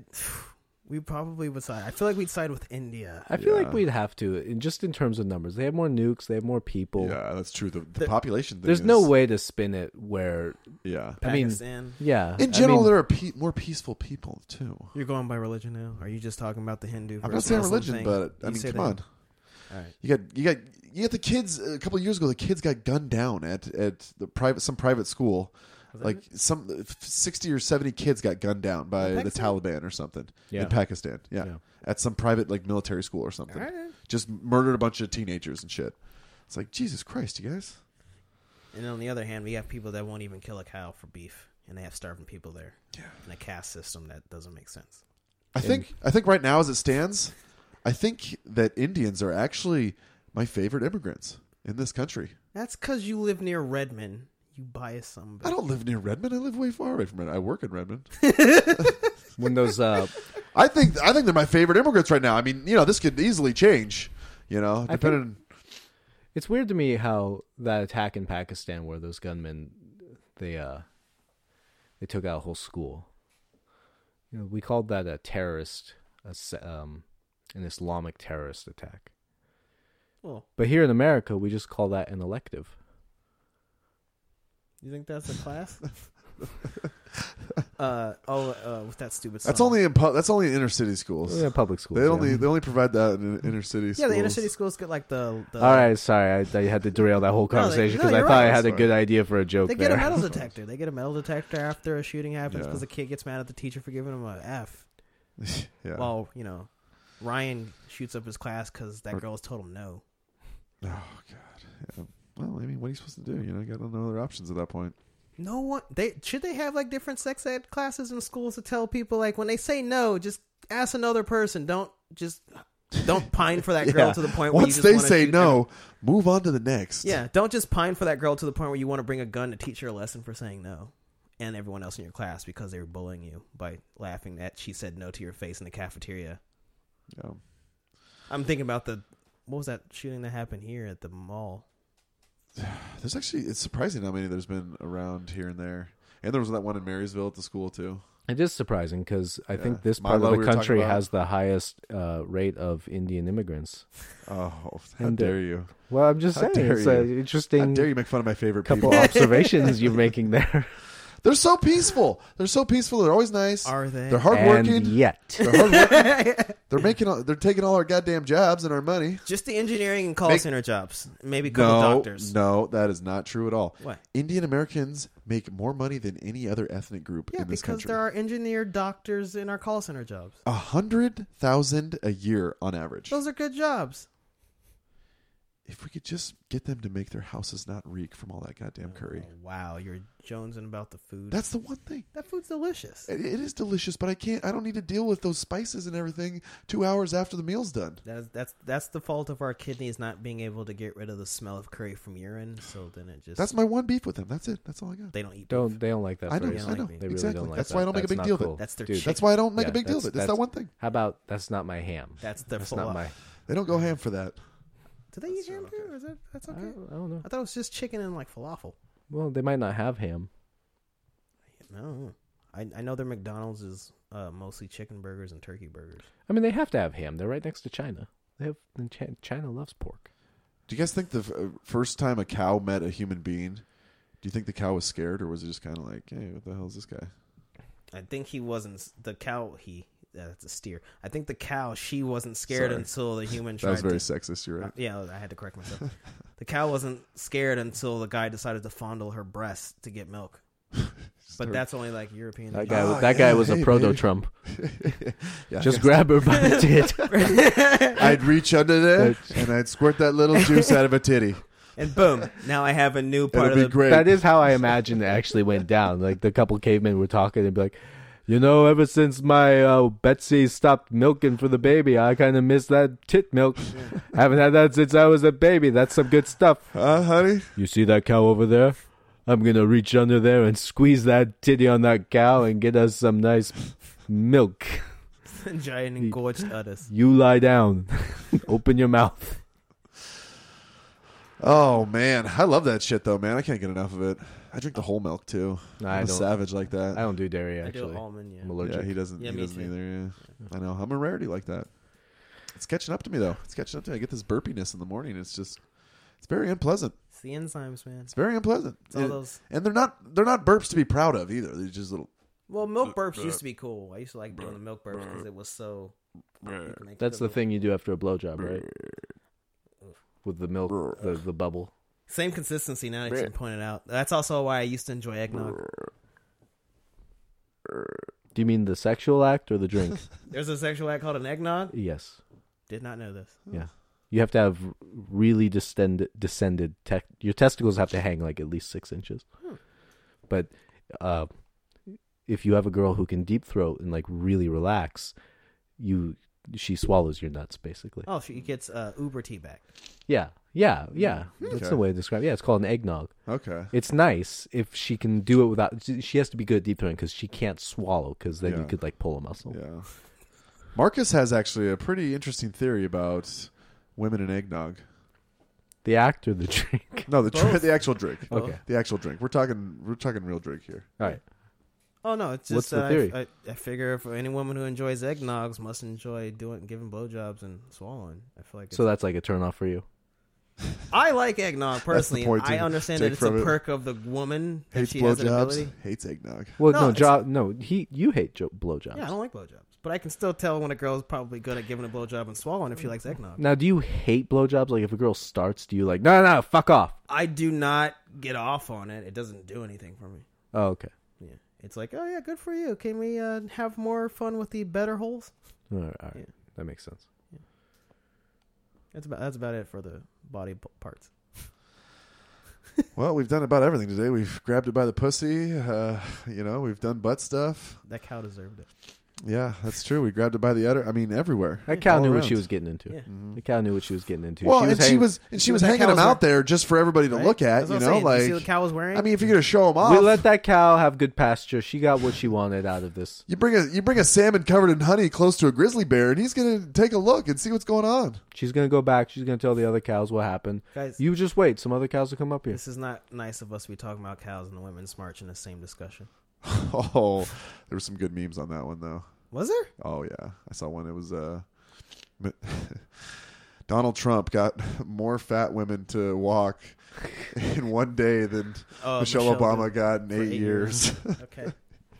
we probably would side. I feel like we'd side with India. I feel Yeah. like we'd have to, in just in terms of numbers. They have more nukes. They have more people. Yeah, that's true. The, the There- population. Thing There's is- no way to spin it where, Yeah. I mean, Pakistan. yeah. In I general, mean, there are pe- more peaceful people too. You're going by religion now? Are you just talking about the Hindu? I'm not versus saying Muslim religion, thing? but I You mean, say come that- on. All right. You got you got you got the kids a couple of years ago. The kids got gunned down at at the private some private school. Was that Like it? some sixty or seventy kids got gunned down by In the Pakistan? Taliban or something Yeah. in Pakistan. Yeah. Yeah. At some private like military school or something. All right. Just murdered a bunch of teenagers and shit. It's like Jesus Christ, you guys. And on the other hand, we have people that won't even kill a cow for beef, and they have starving people there. Yeah. In a caste system that doesn't make sense. I think I think right now as it stands, I think that Indians are actually my favorite immigrants in this country. That's because you live near Redmond. You bias some. I don't live near Redmond. I live way far away from it. I work in Redmond. when those, uh, I think I think they're my favorite immigrants right now. I mean, you know, this could easily change. You know, I depending. it's weird to me how that attack in Pakistan where those gunmen, they, uh, they took out a whole school. You know, we called that a terrorist, a, se- um, an Islamic terrorist attack. Well, But here in America, we just call that an elective. you think that's a class? uh oh, uh, with that stupid. That's song. only in pu- that's only in inner city schools. Yeah, public schools. They yeah. only they only provide that in inner city schools. Yeah, the inner city schools get like the. the All right, sorry, I thought you had to derail that whole No, they- conversation no, because I you're thought right. I had a Sorry. good idea for a joke They get there. a metal detector. They get a metal detector after a shooting happens Yeah. because the kid gets mad at the teacher for giving him a F. Yeah. Well, you know, Ryan shoots up his class because that Or- girl's told him no. Oh God. Yeah. Well, I mean, what are you supposed to do? You know, you got no other options at that point. No one. They should they have like different sex ed classes in schools to tell people like when they say no, just ask another person. Don't just don't pine for that girl Yeah. to the point where Once you just they wanna say shoot no, move on to the next. every- yeah, don't just pine for that girl to the point where you want to bring a gun to teach her a lesson for saying no, and everyone else in your class because they were bullying you by laughing that she said no to your face in the cafeteria. Yeah. I'm thinking about the what was that shooting that happened here at the mall? There's actually, it's surprising how many there's been around here and there. And there was that one in Marysville at the school, too. It is surprising because I Yeah. think this Milo, part of we the were country talking about. has the highest uh, rate of Indian immigrants. Oh, how And, uh, dare you. Well, I'm just How saying, dare it's you. an How interesting dare you make fun of my favorite couple people. observations you're making there. They're so peaceful. They're so peaceful. They're always nice. Are they? They're hardworking. And yet, They're hardworking. They're making. All, they're taking all our goddamn jobs and our money. Just the engineering and call Make- center jobs. Maybe a couple No, doctors. no, that is not true at all. What? Indian Americans make more money than any other ethnic group Yeah, in this because country. there are engineer doctors in our call center jobs. A hundred thousand a year on average. Those are good jobs. If we could just get them to make their houses not reek from all that goddamn curry. Oh, wow, you're jonesing about the food. That's the one thing. that food's delicious. It, it is delicious, but I can't. I don't need to deal with those spices and everything two hours after the meal's done. That's that's that's the fault of our kidneys not being able to get rid of the smell of curry from urine. So then it just That's my one beef with them. That's it. That's all I got. they don't eat. don't beef. they don't like that? I know. very don't I much. know. like me. They really exactly. don't like That's that. why I don't make a That's big not deal of cool. it. That's their Dude, chicken. That's why I don't make Yeah, a big deal of it. that's- It's that that's- one thing. How about that's not my ham? That's their That's full not up. my. They don't go ham for that. Do they eat ham too? Or is that that's I okay? don't, I don't know. I thought it was just chicken and like falafel. Well, they might not have ham. No, I I know their McDonald's is uh, mostly chicken burgers and turkey burgers. I mean, they have to have ham. They're right next to China. They have and Chi- China loves pork. Do you guys think the f- uh, first time a cow met a human being, do you think the cow was scared, or was it just kind of like, hey, what the hell is this guy? I think he wasn't s- the cow. He that's a steer. I think the cow she wasn't scared Sorry. until the human That tried was very to. sexist. You're right. Yeah, I had to correct myself. The cow wasn't scared until the guy decided to fondle her breast to get milk. But that's only like European. That guy, Oh, that guy yeah, was hey, a proto baby. Trump. Yeah, Just I guess. grab her by the tit. I'd reach under there and I'd squirt that little juice out of a titty. And boom, now I have a new part It'll of be the. great. That is how I imagine it actually went down. Like the couple cavemen were talking and be like, you know, ever since my uh, Betsy stopped milking for the baby, I kind of miss that tit milk. Haven't had that since I was a baby. That's some good stuff. Uh, honey? You see that cow over there? I'm going to reach under there and squeeze that titty on that cow and get us some nice milk. Giant engorged udders. You lie down. Open your mouth. Oh, man. I love that shit, though, man. I can't get enough of it. I drink the whole milk, too. No, I'm I a don't- savage like that. I don't do dairy, I do actually. almond, yeah. I'm allergic. Yeah, he doesn't, Yeah, he me doesn't too. either, yeah. I know. I'm a rarity like that. It's catching up to me, though. It's catching up to me. I get this burpiness in the morning. It's just, it's very unpleasant. It's the enzymes, man. It's very unpleasant. It's all and, those- and they're not they're not burps to be proud of either. They're just little. Well, milk burps used to be cool. I used to like doing the milk burps because it was so. you could make That's good the thing you do after a blowjob, right? With the milk, the, the bubble. Same consistency now that you point it out. That's also why I used to enjoy eggnog. Do you mean the sexual act or the drink? There's a sexual act called an eggnog. Yes. Did not know this. Yeah. You have to have really descended, descended tech. Your testicles have to hang like at least six inches. But uh, if you have a girl who can deep throat and like really relax, you she swallows your nuts basically. Oh, she gets uh, Uber tea back. Yeah, yeah, yeah. That's Okay. the way to describe it. Yeah, it's called an eggnog. Okay. It's nice if she can do it without. She has to be good at deep throating because she can't swallow because then Yeah. you could like pull a muscle. Yeah. Marcus has actually a pretty interesting theory about women and eggnog. The act or the drink. No, the dr- the actual drink. Okay. The actual drink. We're talking we're talking real drink here. All right. Oh no, it's just What's the uh, theory? I, I, I figure for any woman who enjoys eggnogs must enjoy doing giving blowjobs and swallowing. I feel like it's, So that's like a turn off for you. I like eggnog personally. point I to understand take that it's a from it. perk of the woman that Hates she has an blowjobs. ability. Hates eggnog. Well, No, no, it's- jo- no. He, you hate jo- blowjobs. Yeah, I don't like blowjobs, but I can still tell when a girl's probably good at giving a blowjob and swallowing if she likes eggnog. Now, do you hate blowjobs? Like, if a girl starts, do you like, no, no, no, fuck off? I do not get off on it. It doesn't do anything for me. Oh, okay. Yeah, it's like, oh yeah, good for you. Can we uh, have more fun with the better holes? All right, all right. Yeah. That makes sense. That's about that's about it for the body p- parts. Well, we've done about everything today. We've grabbed it by the pussy. Uh, you know, we've done butt stuff. That cow deserved it. Yeah, that's true. We grabbed it by the udder. I mean, everywhere. That cow All knew what around. she was getting into. Yeah. The cow knew what she was getting into. Well, she was and she hang- was and she was that hanging cow them was out there just for everybody to Right? look at. That's You what I'm know, saying. like You see what the cow was wearing? I mean, if you're gonna show them off, We let that cow have good pasture. She got what she wanted out of this. you bring a you bring a salmon covered in honey close to a grizzly bear, and he's gonna take a look and see what's going on. She's gonna go back. She's gonna tell the other cows what happened. Guys, You just wait. Some other cows will come up here. this is not nice of us to be talking about cows and the women's march in the same discussion. Oh, there were some good memes on that one though. Was there? Oh yeah, I saw one. It was uh, Donald Trump got more fat women to walk in one day than Oh, Michelle, Michelle Obama did got in for eight, eight years. Okay.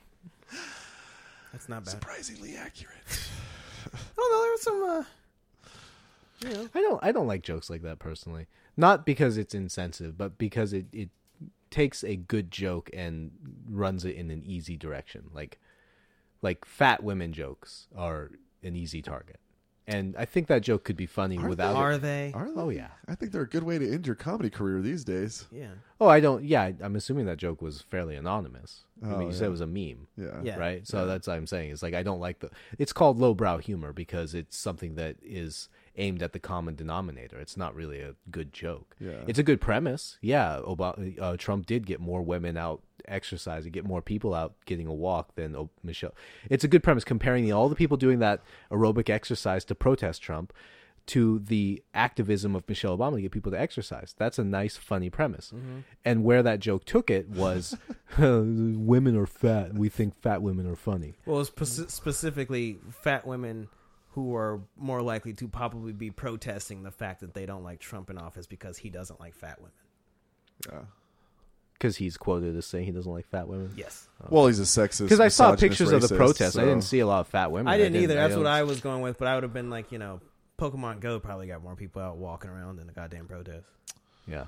That's not bad. Surprisingly accurate. Oh no, there was some. Uh, you know, I don't. I don't like jokes like that personally. Not because it's insensitive, but because it, it takes a good joke and runs it in an easy direction. Like, like fat women jokes are an easy target, and I think that joke could be funny Are without. are it. they? Are they? Oh yeah. I think they're a good way to end your comedy career these days. Yeah. Oh, I don't. Yeah, I'm assuming that joke was fairly anonymous. I Oh, mean, you said yeah. it was a meme. Yeah. Yeah. Right. So that's what I'm saying. It's like I don't like the. It's called lowbrow humor because it's something that is aimed at the common denominator. It's not really a good joke. Yeah. It's a good premise. Yeah. Obama, uh, Trump did get more women out exercising, get more people out getting a walk than oh, Michelle. It's a good premise comparing the, all the people doing that aerobic exercise to protest Trump to the activism of Michelle Obama to get people to exercise. That's a nice, funny premise. Mm-hmm. And where that joke took it was women are fat. We think fat women are funny. Well, it's speci- specifically fat women who are more likely to probably be protesting the fact that they don't like Trump in office because he doesn't like fat women. Yeah. Because he's quoted as saying he doesn't like fat women. Yes. Well, he's a sexist. Because I saw misogynist pictures of the racist, protests. so- I didn't see a lot of fat women. I didn't either. That's don't- what I was going with, but I would have been like, you know, Pokemon Go probably got more people out walking around than the goddamn protest. Yeah.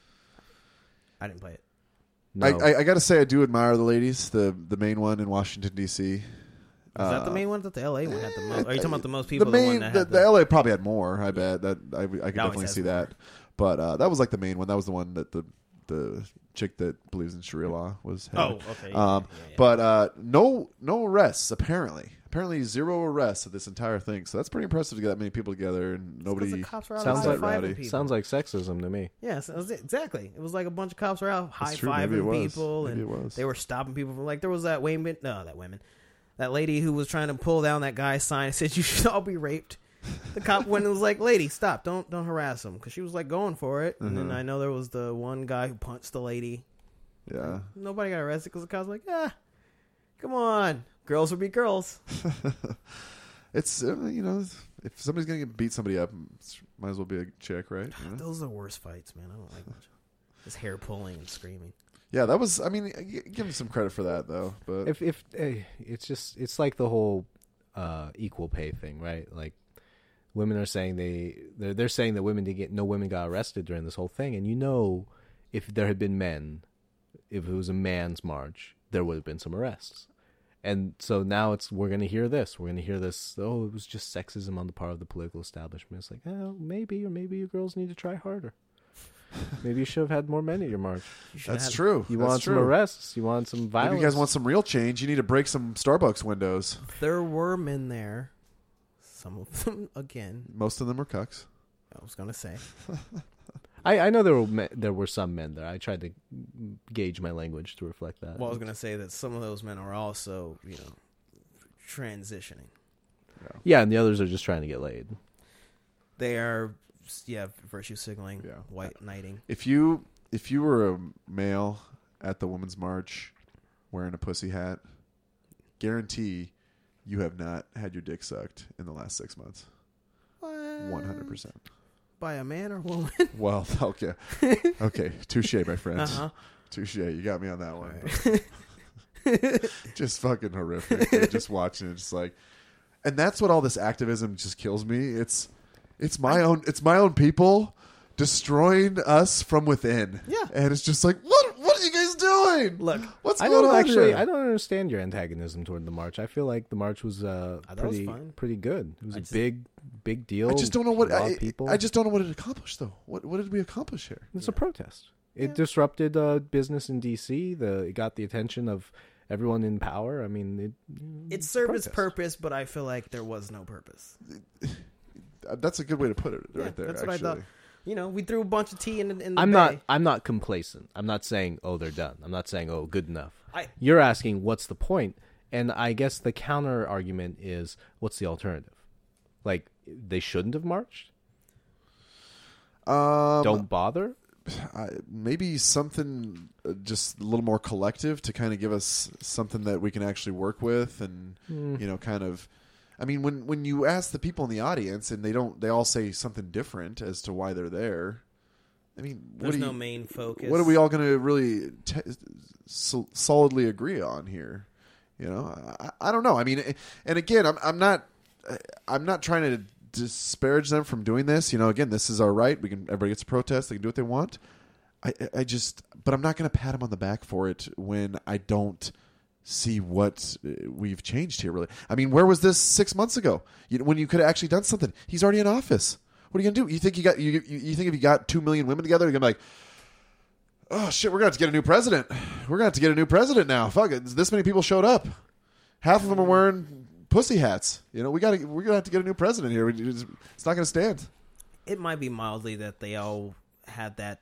I didn't play it. No. I, I, I got to say, I do admire the ladies. The the main one in Washington D C. Is that the main one? That the L A one had the most? Are you talking about the most people? The The, main, one that the, had the L A probably had more. I bet that I, I could always definitely has see more. that. But uh, that was like the main one. That was the one that the the chick that believes in Sharia law was. Had. Oh, okay. Yeah, Um, yeah, yeah. But uh, no no arrests apparently. Apparently zero arrests of this entire thing. So that's pretty impressive to get that many people together and Because nobody. the cops were out Sounds high like- fiving people. Sounds like sexism to me. Yeah, so it was- exactly. It was like a bunch of cops were out high That's true. Maybe it fiving was. people, Maybe and it was. they were stopping people from like there was that women, no, that women, that lady who was trying to pull down that guy's sign and said you should all be raped. The cop went and was like, "Lady, stop! Don't don't harass him," because she was like going for it. And then Uh-huh. I know there was the one guy who punched the lady. Yeah. Nobody got arrested because the cops were like, "Ah, come on, girls will be girls." It's uh, you know, if somebody's gonna get beat somebody up, it's- might as well be a chick, right? You know? Those are the worst fights, man. I don't like much. Just hair pulling and screaming. Yeah, that was. I mean, g- give him some credit for that, though. But If if eh, it's just it's like the whole uh, equal pay thing, right? Like women are saying they they're, they're saying that women did get no women got arrested during this whole thing, and you know, if there had been men, if it was a man's march, there would have been some arrests. And so now it's we're gonna hear this. We're gonna hear this. Oh, it was just sexism on the part of the political establishment. It's like, oh, maybe, or maybe you girls need to try harder. Maybe you should have had more men at your march. You should that's have- true. You That's want some true. arrests. You want some Maybe violence. you guys want some real change. You need to break some Starbucks windows. There were men there. Some of them, again, Most of them are cucks. I was gonna say. I, I know there were me- there were some men there. I tried to gauge my language to reflect that. Well, I was gonna say that some of those men are also, you know, transitioning. Yeah, and the others are just trying to get laid. They are, yeah, virtue signaling, Yeah. white knighting. If you if you were a male at the Women's March wearing a pussy hat, guarantee you have not had your dick sucked in the last six months. One hundred percent. By a man or woman? Well, okay, okay, touche, my friends. Uh-huh. Touche. You got me on that one. Just fucking horrific. dude. Just watching it, just like, and that's what all this activism just kills me. It's, it's my own, it's my own people destroying us from within. Yeah. and it's just like, what, what are you guys doing? Look, what's I going don't on actually. here? I don't understand your antagonism toward the march. I feel like the march was uh, I thought it was pretty fine. pretty good. It was I a just- big big deal. I just don't know what A lot I, of people. I just don't know what it accomplished though. What what did we accomplish here? It's a protest. It disrupted uh, business in D C. The it got the attention of everyone in power. I mean, it, It served its protest. purpose, but I feel like there was no purpose. That's a good way to put it right Yeah, there. that's actually. what I thought. You know, we threw a bunch of tea in, in the I'm bay. not. I'm not complacent. I'm not saying, oh, they're done. I'm not saying, oh, good enough. I- You're asking, what's the point? And I guess the counter argument is, what's the alternative? Like, they shouldn't have marched. Um, Don't bother. I, maybe something uh, just a little more collective to kind of give us something that we can actually work with, and Hmm. you know, kind of. I mean, when when you ask the people in the audience and they don't, they all say something different as to why they're there. I mean, what There's do no you, main focus. what are we all going to really t- sol- solidly agree on here? You know, I, I don't know. I mean, and again, I'm I'm not I'm not trying to disparage them from doing this. You know, again, this is our right. We can everybody gets to protest. They can do what they want. I I just, but I'm not going to pat him on the back for it when I don't see what we've changed here. Really, I mean, where was this six months ago? You know, when you could have actually done something. He's already in office. What are you gonna do? You think you got you you, you think if you got two million women together, you're gonna be like, oh shit, we're gonna have to get a new president. We're gonna have to get a new president now. Fuck it, this many people showed up. Half of them are wearing pussy hats. You know, we gotta we're gonna have to get a new president here. It's not gonna stand. It might be mildly that they all had that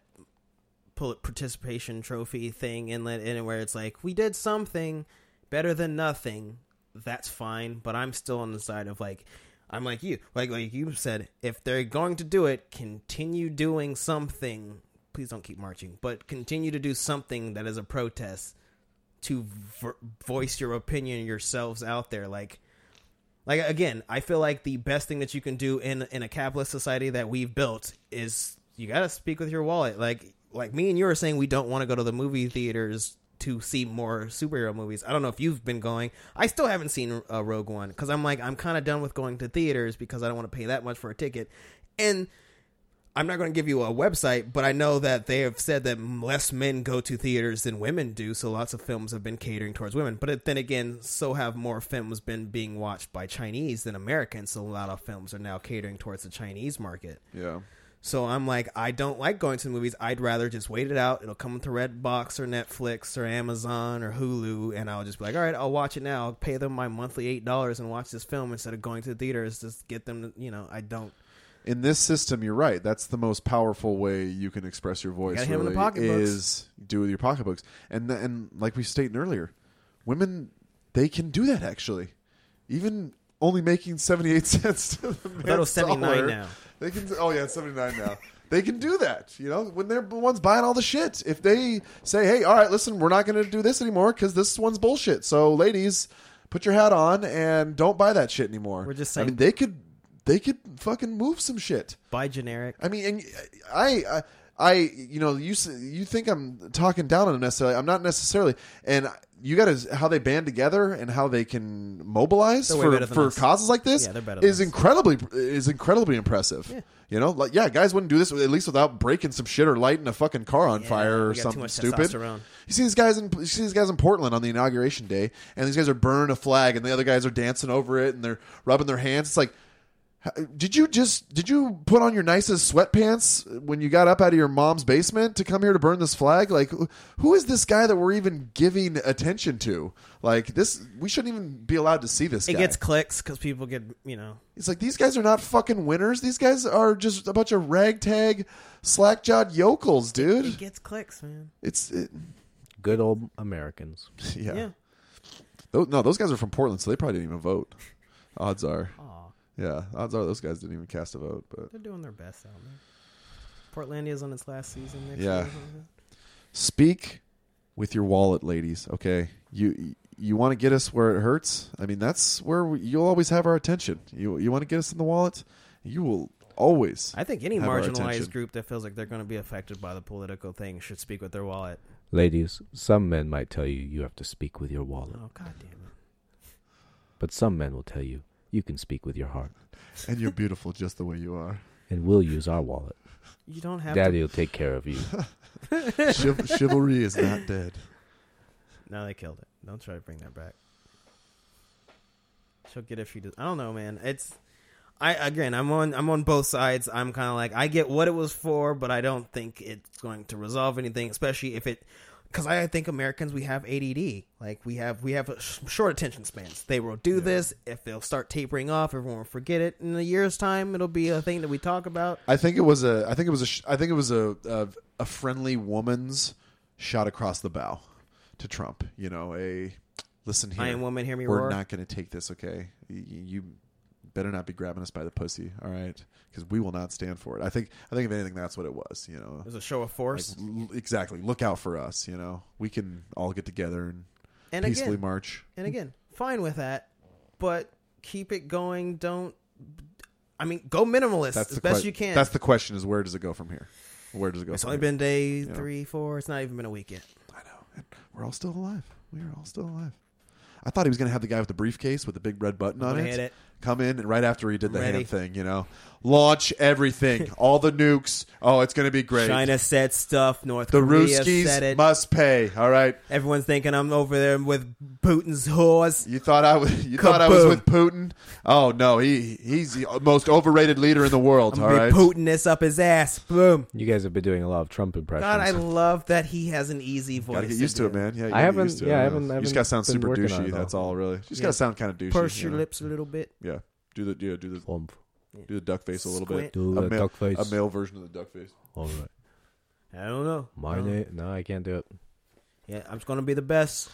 pol- participation trophy thing in it, in it where it's like, we did something better than nothing. That's fine, but I'm still on the side of like, I'm like you, like like you said, if they're going to do it, continue doing something. Please don't keep marching, but continue to do something that is a protest to vo- voice your opinion yourselves out there. Like, like again, I feel like the best thing that you can do in in a capitalist society that we've built is you got to speak with your wallet. Like, like me and you are saying, we don't want to go to the movie theaters to see more superhero movies. I don't know if you've been going. I still haven't seen uh, Rogue One because I'm like, I'm kind of done with going to theaters because I don't want to pay that much for a ticket. And I'm not going to give you a website, but I know that they have said that less men go to theaters than women do, so lots of films have been catering towards women. But then again, so have more films been being watched by Chinese than Americans, so a lot of films are now catering towards the Chinese market. Yeah. So I'm like, I don't like going to the movies. I'd rather just wait it out. It'll come to Redbox or Netflix or Amazon or Hulu, and I'll just be like, all right, I'll watch it now. I'll pay them my monthly eight dollars and watch this film instead of going to the theaters. Just get them to, you know, I don't. In this system, you're right. That's the most powerful way you can express your voice. Gotta hit 'em in the really, pocketbooks. is do with your pocketbooks. And th- and like we stated earlier, women, they can do that actually. Even only making seventy-eight cents to the man's thought it was seventy-nine dollar, now. They can. Oh yeah, it's seventy-nine now. They can do that, you know, when they're the ones buying all the shit. If they say, hey, all right, listen, we're not going to do this anymore because this one's bullshit. So, ladies, put your hat on and don't buy that shit anymore. We're just I saying- mean, they could, they could fucking move some shit. Buy generic. I mean, and I, I, I, you know, you s- you think I'm talking down on them necessarily. I'm not necessarily. And you got to how they band together and how they can mobilize They're way for better than for us. causes like this Yeah, they're better than is us. incredibly is incredibly impressive. Yeah. You know, like yeah, guys wouldn't do this at least without breaking some shit or lighting a fucking car on Yeah, fire or we got too something much stupid. testosterone. You see these guys in you see these guys in Portland on the inauguration day, and these guys are burning a flag, and the other guys are dancing over it, and they're rubbing their hands. It's like, did you just did you put on your nicest sweatpants when you got up out of your mom's basement to come here to burn this flag? Like, who is this guy that we're even giving attention to? Like this, we shouldn't even be allowed to see this It guy. gets clicks because people get, you know. It's like these guys are not fucking winners. These guys are just a bunch of ragtag, slack-jawed yokels, dude. It gets clicks, man. It's it, Good old Americans. yeah. Yeah. Those, no, those guys are from Portland, so they probably didn't even vote. Odds are, Aw, yeah, odds are those guys didn't even cast a vote. But they're doing their best out there. Portlandia's on its last season next Yeah. year. or something. speak with your wallet, ladies. Okay, you you want to get us where it hurts? I mean, that's where we, you'll always have our attention. You you want to get us in the wallet? You will always. I think any have our marginalized attention. group that feels like they're going to be affected by the political thing should speak with their wallet. Ladies, some men might tell you you have to speak with your wallet, Oh, God damn it. but some men will tell you you can speak with your heart, And you're beautiful just the way you are. and we'll use our wallet. You don't have Daddy will take care of you. Chiv- chivalry is not dead. to. No, they killed it. Don't try to bring that back. She'll get it if she does. I don't know, man. It's. I again, I'm on. I'm on both sides. I'm kind of like, I get what it was for, but I don't think it's going to resolve anything. Especially if it, because I think Americans, we have A D D. Like we have we have a sh- short attention spans. They will do yeah. this. If they'll start tapering off, everyone will forget it. In a year's time, it'll be a thing that we talk about. I think it was a. I think it was a. Sh- I think it was a, a a friendly woman's shot across the bow to Trump. You know, a listen here, Iron woman, hear me we're roar. not going to take this. Okay, you, you better not be grabbing us by the pussy. All right. Because we will not stand for it. I think. I think if anything, that's what it was. You know, it was a show of force. Like, l- exactly. Look out for us. You know, we can all get together and, and peacefully again, march. And again, fine with that, but keep it going. Don't. I mean, go minimalist That's as the best que- you can. That's the question: is where does it go from here? Where does it go? It's from only here? been day You know? three, four. It's not even been a week yet. I know. And we're all still alive. We are all still alive. I thought he was going to have the guy with the briefcase with the big red button on I'm gonna it, hit it. come in and right after he did I'm the ready. hand thing, you know, launch everything, all the nukes. Oh, it's going to be great. China said stuff. North the Korea said Ruskies it. must pay. All right. Everyone's thinking I'm over there with Putin's whores. You thought I was? You thought I was Kaboom. with Putin? Oh no, he he's the most overrated leader in the world. I'm all gonna right. be Putin this up his ass. Boom. You guys have been doing a lot of Trump impressions. God, I love that he has an easy voice. Gotta get used to do. it, man. Yeah, you I gotta get haven't- used to it, yeah, I know. haven't- I You just haven't gotta sound been super working on douchey. it, That's though. all, really. You just Yeah. gotta sound kind of douchey. Purse you your know? lips a little bit. Yeah. Do the yeah, do the Flump. do the duck face a little Squint. bit. Do a the male, duck face. A male version of the duck face. All right. I don't know. My Um, name? No, I can't do it. Yeah, I'm just gonna be the best.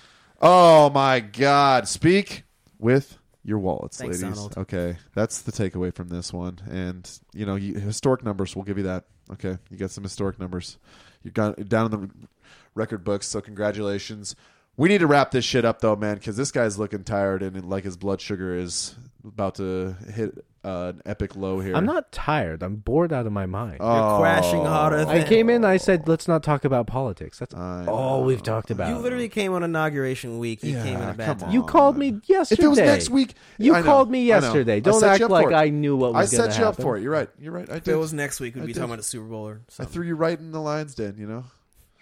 Oh my God! Speak with your wallets, Thanks, ladies. Donald. Okay, that's the takeaway from this one. And you know, you, historic numbers will give you that. Okay, you got some historic numbers. You got down in the record books. So congratulations. We need to wrap this shit up though, man, because this guy's looking tired and like his blood sugar is about to hit uh, an epic low here. I'm not tired. I'm bored out of my mind. Oh, You're crashing harder than I came in. I said, "Let's not talk about politics." That's I all know. we've talked about. You literally came on inauguration week. You Yeah, came in a bad come time. on. You called me yesterday. If it was next week, You I know, called me I know. yesterday. I Don't set act you up like for it. I knew what was I going to set you happen. up for it. You're right. You're right. I If did. it was next week, we'd I be did. talking about the Super Bowl or I something. threw you right in the lion's den. You know.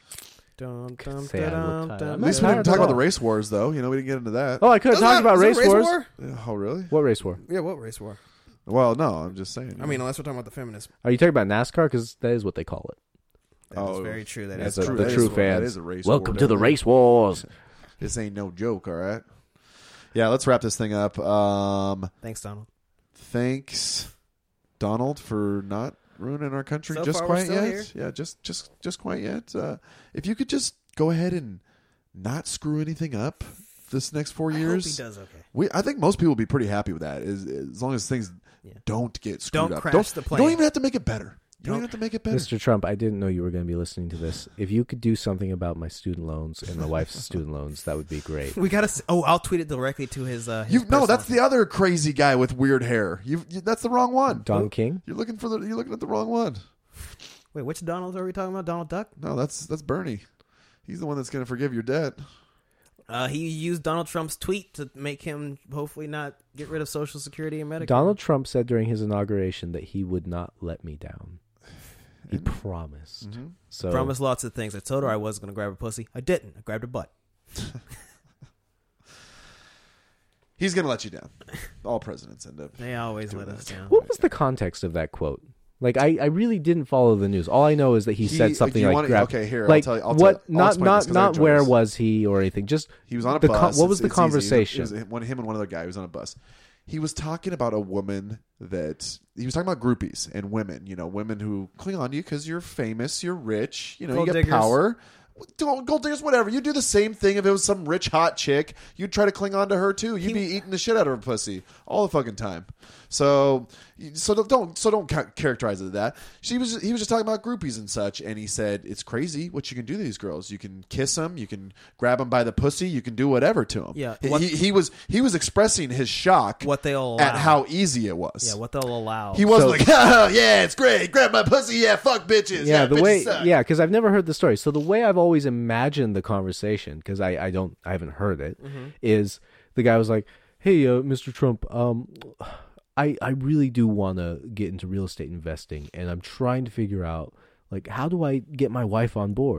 Dum, dum, Say I look dum, tired. dum, I'm At not least we tired didn't talk at about the all. race wars, though. You know, we didn't get into that. Oh, I could have Doesn't talked that- about is race there wars. war? Oh, really? What race war? Yeah, what race war? Well, no, I'm just saying. I mean, unless we're talking about the feminists. Are you talking about NASCAR? Because that is what they call it. That is Oh, very true. That that's is true. The That true is- that fans. is a race Welcome war, to the definitely. race wars. This ain't no joke, all right? Yeah, let's wrap this thing up. Um, Thanks, Donald. thanks, Donald, for not ruining our country So just far, we're quite still yet. here. Yeah, just just just quite yet. Uh, if you could just go ahead and not screw anything up this next four I years, hope he does okay. we I think most people will be pretty happy with that. Is as long as things Yeah. don't get screwed Don't up. crash don't, the You plane. don't even have to make it better. You don't, Don't- even have to make it better. Mister Trump, I didn't know you were going to be listening to this. If you could do something about my student loans and my wife's student loans, that would be great. We gotta. s- Oh, I'll tweet it directly to his. Uh, his You no, personal that's the other crazy guy with weird hair. You, you that's the wrong one. Don King? You're looking for the. You're looking at the wrong one. Wait, which Donald are we talking about? Donald Duck? No, that's that's Bernie. He's the one that's going to forgive your debt. Uh, he used Donald Trump's tweet to make him hopefully not get rid of Social Security and Medicare. Donald Trump said during his inauguration that he would not let me down. He promised. Mm-hmm. So promised lots of things. I told her I was going to grab her pussy. I didn't. I grabbed her butt. He's going to let you down. All presidents end up. They always Doing let us that. down. What was the context of that quote? Like, I, I really didn't follow the news. All I know is that he, He- said something you like, wanna- grab, okay, here, I'll like tell you- I'll what? tell- I'll not explain not this 'cause I not enjoy where this. was he or anything? Just He was on a the bus. con- what It's- was the it's easy. conversation? It was one, him and one other guy. He was on a bus. He was talking about a woman that he was talking about groupies and women. You know, women who cling on to you because you're famous, you're rich. You know, Gold you get diggers. power. Don't gold diggers, whatever. You do the same thing if it was some rich hot chick. You'd try to cling on to her too. You'd be eating the shit out of her pussy all the fucking time. So, so don't so don't ca- characterize it as that. She was he was just talking about groupies and such, and he said it's crazy what you can do to these girls. You can kiss them, you can grab them by the pussy, you can do whatever to them. Yeah, he, what- he, he was he was expressing his shock What they'll at allow. how easy it was. Yeah, what they'll allow. He wasn't So- like, oh, yeah, it's great. Grab my pussy. Yeah, fuck bitches. yeah, the bitches way suck. yeah, because I've never heard the story. So the way I've always imagined the conversation, because I, I don't I haven't heard it, is Mm-hmm. the guy was like, "Hey, uh, Mister Trump, um, I I really do want to get into real estate investing, and I'm trying to figure out like how do I get my wife on board."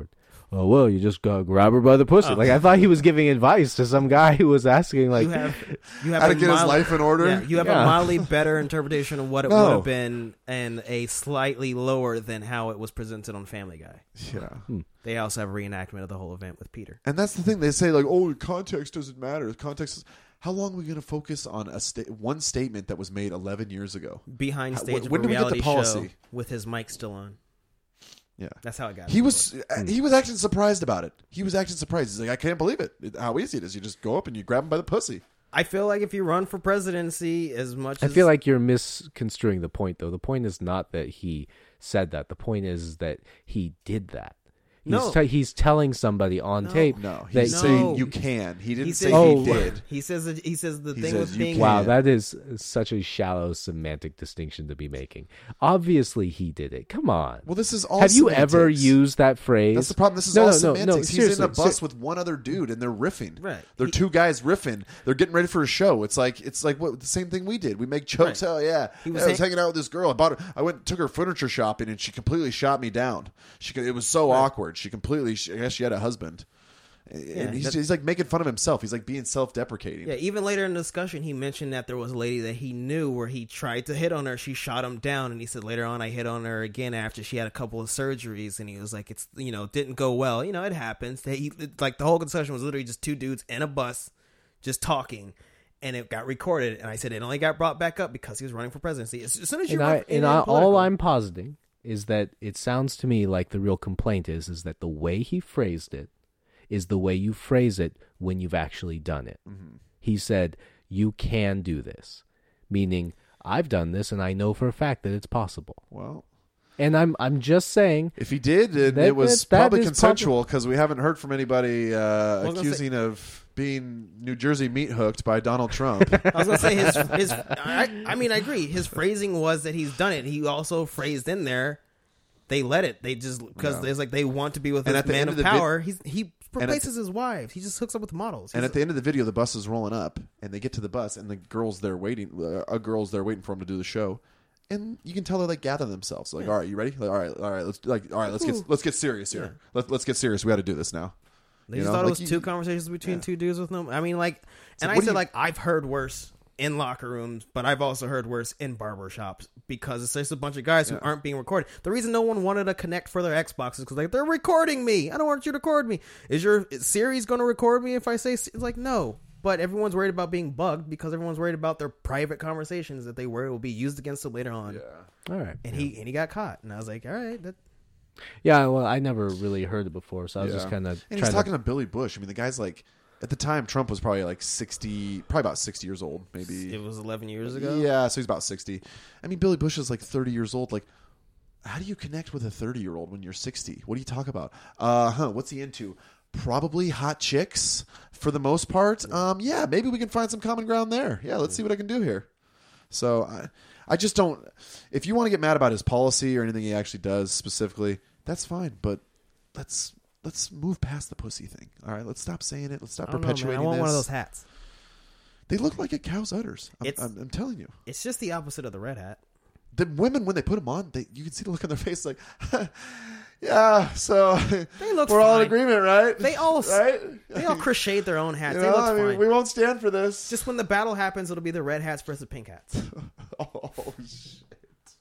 oh well, you just go grab her by the pussy. Oh. Like I thought he was giving advice to some guy who was asking like, you have you have How to a get his mild- life in order? Yeah, you have Yeah. a mildly better interpretation of what it No. would have been, and a slightly lower than how it was presented on Family Guy. Yeah. They also have a reenactment of the whole event with Peter. And that's the thing. They say, like, oh, context doesn't matter. Context is... How long are we going to focus on a sta- one statement that was made eleven years ago? Behind How- stage when of a do we get the reality policy? show with his mic still on. Yeah. That's how it got. He into was it. uh, he was acting surprised about it. He was acting surprised. He's like, I can't believe it. it. How easy it is. You just go up and you grab him by the pussy. I feel like if you run for presidency, as much I as feel like you're misconstruing the point, though. The point is not that he said that. The point is that he did that. He's, No. te- he's telling somebody on No. tape. No, that he's No. saying you can. He didn't he say says, he Oh. did. He says that, he says the He thing says with you being can. Wow, that is such a shallow semantic distinction to be making. Obviously, he did it. Come on. Well, this is all Have you ever semantics. used that phrase? That's the problem. This is no, all no, no, semantics. no, He's in seriously, a bus ser- with one other dude, and they're riffing. Right. They're He- two guys riffing. They're getting ready for a show. It's like it's like what the same thing we did. We make jokes. Right. Oh yeah, He was Yeah, I was hang- hanging out with this girl. I bought her. I went and took her furniture shopping, and she completely shot me down. She it was so awkward. She completely. She, I guess she had a husband. And he's, that- he's like making fun of himself. He's like being self-deprecating. Yeah, even later in the discussion, he mentioned that there was a lady that he knew where he tried to hit on her. She shot him down, and he said later on, I hit on her again after she had a couple of surgeries, and he was like, "It's you know, didn't go well. You know, it happens." He, like the whole discussion was literally just two dudes in a bus, just talking, and it got recorded. And I said it only got brought back up because he was running for presidency. As, as soon as you and run I, in- and in I, all political- I'm positing is that it sounds to me like the real complaint is is that the way he phrased it is the way you phrase it when you've actually done it. Mm-hmm. He said, you can do this, meaning I've done this and I know for a fact that it's possible. Well, And I'm I'm just saying, if he did, it, That- it was that- that probably is consensual because we haven't heard from anybody uh, was gonna accusing of being New Jersey meat hooked by Donald Trump. I was gonna say his his. I, I mean, I agree. His phrasing was that he's done it. He also phrased in there, they let it. They just because Yeah. it's like they want to be with And this at the man end of of the vid- power. He's he at replaces his wife. He just hooks up with models. And He's- at the end of the video, the bus is rolling up, and they get to the bus, and the girls there waiting, uh, a girl's there waiting for him to do the show, and you can tell they're like gather themselves, like, all right, you ready? Like, all right, all right, let's like, all right, let's get let's get serious here. Let, let's get serious. We got to do this now. They You just know, thought like it was you- two conversations between yeah. two dudes with no. I mean, like, and like, I what do said you- like I've heard worse in locker rooms, but I've also heard worse in barber shops because it's just a bunch of guys who aren't being recorded. The reason no one wanted to connect for their Xbox is because like they're recording me. I don't want you to record me. Is your Siri's going to record me if I say? It's like no. But everyone's worried about being bugged because everyone's worried about their private conversations that they worry will be used against them later on. all right. And he and he got caught, and I was like, all right, that, Yeah, well, I never really heard it before, so I was Yeah. just kind of And trying he's talking to. to Billy Bush. I mean, the guy's like, at the time, Trump was probably like sixty, probably about sixty years old, maybe. it was eleven years ago. Yeah, so he's about sixty. I mean, Billy Bush is like thirty years old. Like, how do you connect with a thirty-year-old when you're sixty? What do you talk about? Uh huh. What's he into? Probably hot chicks for the most part. Um, yeah, maybe we can find some common ground there. Yeah, let's see what I can do here. So I, I just don't. If you want to get mad about his policy or anything he actually does specifically, that's fine. But let's let's move past the pussy thing. All right, let's stop saying it. Let's stop I don't know, man. perpetuating I want this. one of those hats. They look like a cow's udders. I'm, It's- I'm, I'm telling you. It's just the opposite of the red hat. The women, when they put them on, they you can see the look on their face, like, yeah. So They look we're all in fine. agreement, right? They all right. they all crocheted their own hats. You they know, look I mean, fine. we won't stand for this. Just when the battle happens, it'll be the red hats versus pink hats. oh shit.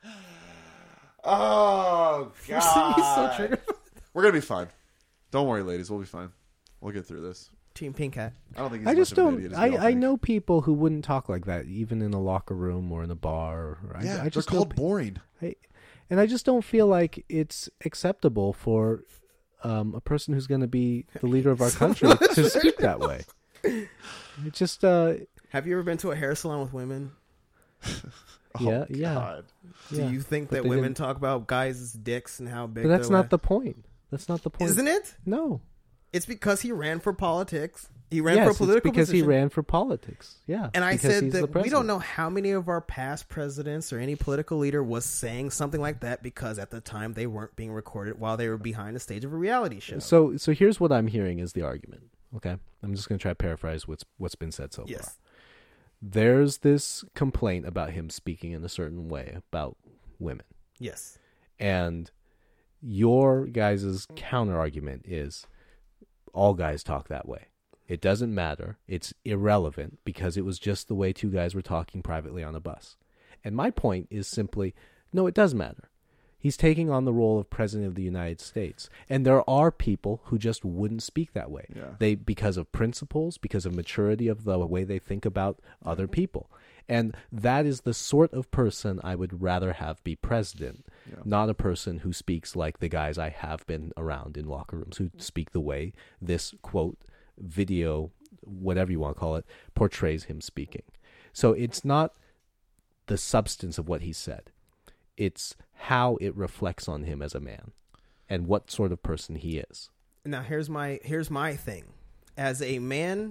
Oh He's so god. triggered. We're gonna be fine. Don't worry, ladies. We'll be fine. We'll get through this. Team pink hat. I don't think he's I just much of an don't. idiot as we all I, I think. know people who wouldn't talk like that, even in a locker room or in a bar. Or, I, Yeah, I they're just know called pe- boring. I, and I just don't feel like it's acceptable for um, a person who's going to be the leader of our country to speak that way. It just, uh, Have you ever been to a hair salon with women? yeah, yeah, God. Do yeah. you think But that they women didn't- talk about guys' dicks and how big? But that's their not the point. That's not the point, Isn't it? No. It's because he ran for politics. He ran yes, for a it's political because position. he ran for politics. Yeah, And I because said he's the that we president. don't know how many of our past presidents or any political leader was saying something like that because at the time they weren't being recorded while they were behind the stage of a reality show. So, so here's what I'm hearing is the argument. Okay, I'm just going to try to paraphrase what's what's been said so far. yes. There's this complaint about him speaking in a certain way about women. Yes. And your guys' counter argument is all guys talk that way. It doesn't matter. It's irrelevant because it was just the way two guys were talking privately on a bus. And my point is simply, no, it does matter. He's taking on the role of President of the United States. And there are people who just wouldn't speak that way. Yeah. They because of principles, because of maturity of the way they think about other people. And that is the sort of person I would rather have be president, Yeah. not a person who speaks like the guys I have been around in locker rooms who speak the way this, quote, video, whatever you want to call it, portrays him speaking. So it's not the substance of what he said. It's how it reflects on him as a man and what sort of person he is. Now here's my here's my thing. As a man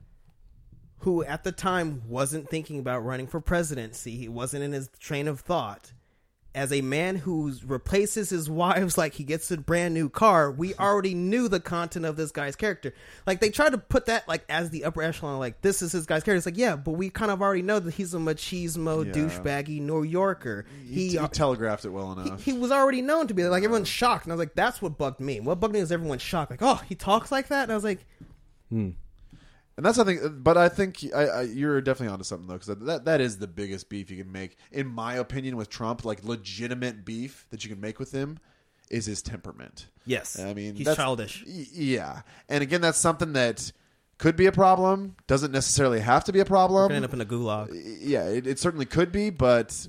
who at the time wasn't thinking about running for presidency, he wasn't in his train of thought. As a man who replaces his wives like he gets a brand new car, we already knew the content of this guy's character. Like, they tried to put that like as the upper echelon, like this is his guy's character. It's like, yeah, but we kind of already know that he's a machismo, Yeah. douchebaggy New Yorker. He, he telegraphed it well he, enough. he was already known to be like, everyone's shocked, and I was like, that's what bugged me. What bugged me was everyone's shocked, like, oh, he talks like that, and I was like, Hmm. And that's something, but I think I, I, you're definitely onto something though, because that that is the biggest beef you can make, in my opinion, with Trump. Like, legitimate beef that you can make with him is his temperament. yes, I mean, he's that's- childish. y- Yeah, and again, that's something that could be a problem. Doesn't necessarily have to be a problem. Could end up in a gulag. Yeah, it, it certainly could be, but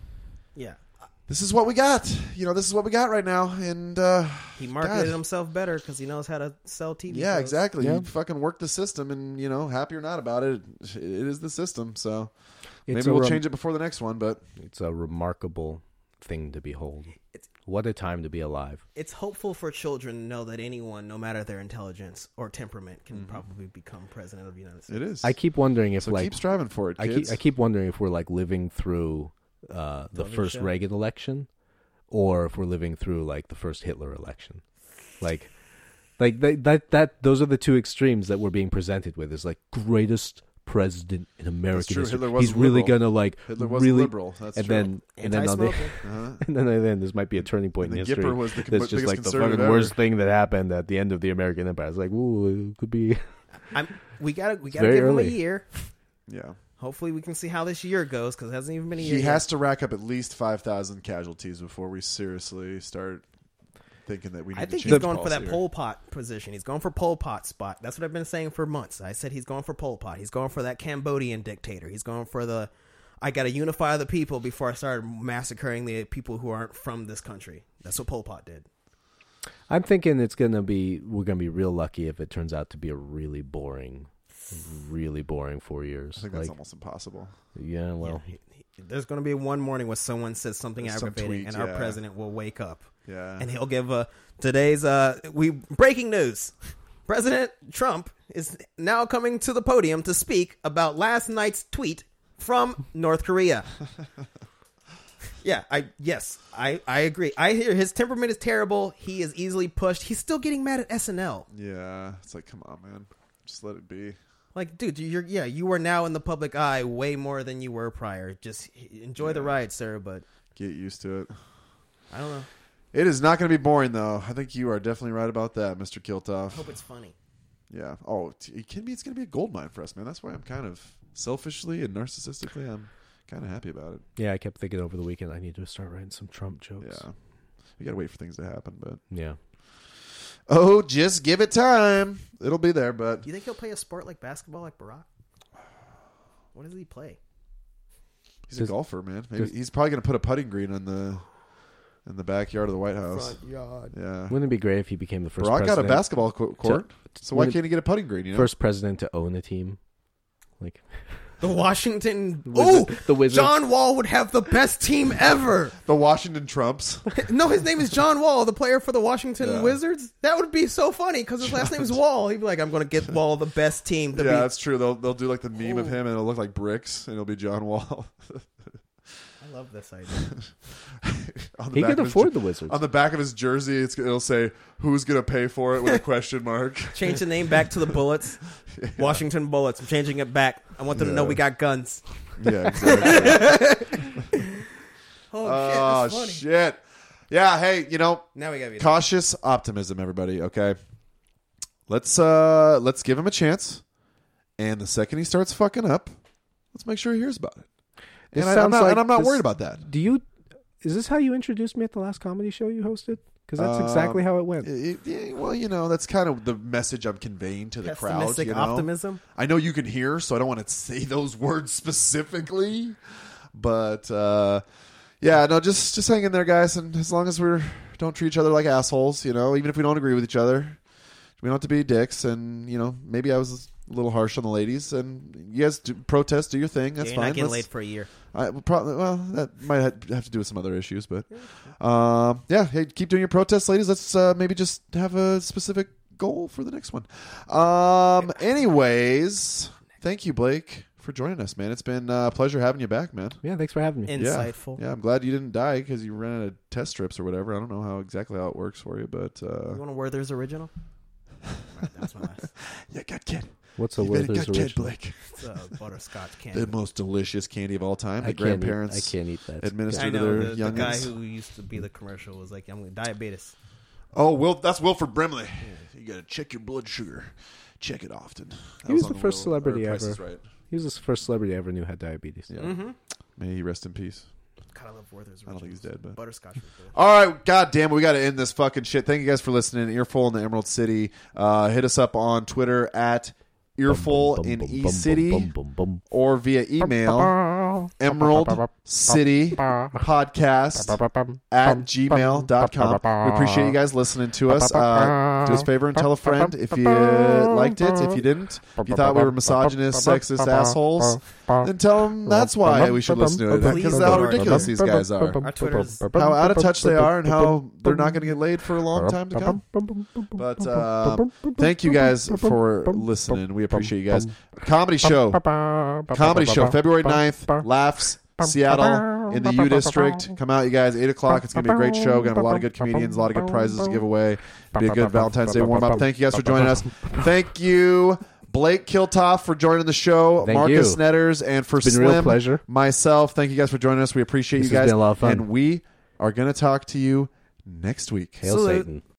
Yeah, this is what we got. You know, this is what we got right now, and uh, he marketed God. himself better because he knows how to sell T V. Yeah, shows. exactly. Yeah. You fucking work the system, and you know, happy or not about it, it is the system. So It's maybe a we'll rem- change it before the next one. But It's a remarkable thing to behold. It's- What a time to be alive. It's hopeful for children to know that anyone, no matter their intelligence or temperament, can Mm-hmm. probably become president of the United States. it is. I keep wondering if so like keep striving for it, I kids. keep I keep wondering if we're like living through uh, the Tony first Show. Reagan election, or if we're living through like the first Hitler election. Like, like that that that those are the two extremes that we're being presented with. Is like greatest president in American true. history. Hitler was He's really liberal. gonna like Hitler was really liberal. That's and true. then and then on the, Anti-smoker. Uh-huh. and then, and then this might be a turning point And in then history. Gipper was the That's just biggest like the conservative fucking ever. worst thing that happened at the end of the American Empire. It's like, ooh, it could be. I'm, we gotta we gotta very give him early. a year. Yeah, Hopefully, we can see how this year goes because it hasn't even been a year. he yet. has to rack up at least five thousand casualties before we seriously start thinking that we need I to think change he's going for policy that here. Pol Pot position. He's going for Pol Pot spot. That's what I've been saying for months. I said he's going for Pol Pot. He's going for that Cambodian dictator. He's going for the I got to unify the people before I start massacring the people who aren't from this country. That's what Pol Pot did. I'm thinking it's gonna be we're gonna be real lucky if it turns out to be a really boring, really boring four years. I think that's Like, almost impossible. yeah, well, He- he- there's going to be one morning where someone says something Some aggravating, tweet, and our yeah. president will wake up Yeah, and he'll give a today's uh we breaking news. President Trump is now coming to the podium to speak about last night's tweet from North Korea. Yeah, I yes, I I agree. I hear his temperament is terrible. He is easily pushed. He's still getting mad at S N L. yeah. It's like, come on, man, just let it be. Like, dude, you're yeah, you are now in the public eye way more than you were prior. Just enjoy the Yeah. ride, sir. But Get used to it. I don't know. It is not going to be boring, though. I think you are definitely right about that, Mister I Kiltoff. hope it's funny. Yeah. Oh, t- it can be. It's going to be a gold mine for us, man. That's why I'm kind of selfishly and narcissistically, I'm kind of happy about it. yeah. I kept thinking over the weekend I need to start writing some Trump jokes. Yeah. We got to wait for things to happen, but Yeah. oh, just give it time. It'll be there, but Do you think he'll play a sport like basketball, like Barack? What does he play? he's Does- a golfer, man. Maybe does- he's probably going to put a putting green in the in the backyard of the White House. yard. Yeah. Wouldn't it be great if he became the first Barack got a president, basketball co- court, so why wouldn't it- can't he get a putting green? You know, first president to own a team? Like The Washington. Wizard- Ooh, the Wizards. John Wall would have the best team ever. the Washington Trumps. No, his name is John Wall, the player for the Washington Yeah. Wizards. That would be so funny because his last name is Wall. He'd be like, "I'm going to get Wall the best team." To Yeah, beat. that's true. They'll they'll do like the meme of Ooh. him, and it'll look like bricks, and it'll be John Wall. I love this idea. On the he back could of his afford jer- the Wizards. On the back of his jersey, it's, it'll say, "Who's going to pay for it?" with a question mark. Change the name back to the Bullets. Washington Bullets. I'm changing it back. I want them to know Yeah. we got guns. Yeah, exactly. Oh, oh shit, that's funny. shit! Yeah, hey, you know, Now we gotta be cautious optimism, everybody. Okay, let's uh let's give him a chance, and the second he starts fucking up, let's make sure he hears about it. This And, I, I'm sounds not, like and I'm not this- worried about that. Do you? Is this how you introduced me at the last comedy show you hosted? Because that's exactly Um, how it went. It- it- well, you know, that's kind of the message I'm conveying to the crowd. Pessimistic You know? optimism. I know you can hear, so I don't want to say those words specifically. But uh, yeah, no, just just hang in there, guys. And as long as we don't treat each other like assholes, you know, even if we don't agree with each other, we don't have to be dicks. And you know, maybe I was a little harsh on the ladies. And you guys do, protest, do your thing. That's You're fine. not getting Let's- laid for a year. I will probably well that might have to do with some other issues, but um, yeah, hey, keep doing your protests, ladies. Let's uh, maybe just have a specific goal for the next one. Um, anyways, thank you, Blake, for joining us, man. It's been a pleasure having you back, man. Yeah, thanks for having me. Insightful. Yeah, yeah. I'm glad you didn't die because you ran out of test strips or whatever. I don't know how exactly how it works for you, but uh, You want a Werther's original? Right, that's my last. yeah, good kid. What's a You better Werther's good kid, original? Blake. It's a butterscotch candy. The most delicious candy of all time. I The can't grandparents Eat, I can't eat that. administer I to know their the, the guy youngins. who used to be the commercial was like, "I'm with diabetes." Oh, Will, that's Wilford Brimley. You got to check your blood sugar. Check it often. That He was on the first Will- celebrity or Price ever. is Right. He was the first celebrity I ever knew had diabetes. Yeah. Mm-hmm. May he rest in peace. God, I love Werther's I don't think he's dead, but Butterscotch. was good. all right, god damn it, we got to end this fucking shit. Thank you guys for listening. Earful in the Emerald City. Uh, hit us up on Twitter at Earful in E City or via email Emerald City Podcast at gmail dot com. We appreciate you guys listening to us. Uh, do us a favor and tell a friend if you liked it. If you didn't, if you thought we were misogynist, sexist assholes, then tell them that's why we should listen to it. Please Because of how don't. ridiculous these guys are. Our Twitter's How out of touch they are and how they're not going to get laid for a long time to come. But um, thank you guys for listening. We appreciate you guys. Comedy show. Comedy show. February ninth. Laughs. Seattle in the U District. Come out, you guys. eight o'clock. It's going to be a great show. Going to have a lot of good comedians, a lot of good prizes to give away. Be a good Valentine's Day warm up. Thank you guys for joining us. Thank you, Blake Kiltoff, for joining the show. Thank Marcus you. Snedders, and for It's been Slim, a real pleasure. myself. Thank you guys for joining us. We appreciate This you has guys. been a lot of fun. And we are going to talk to you next week. Hail Salute. Satan.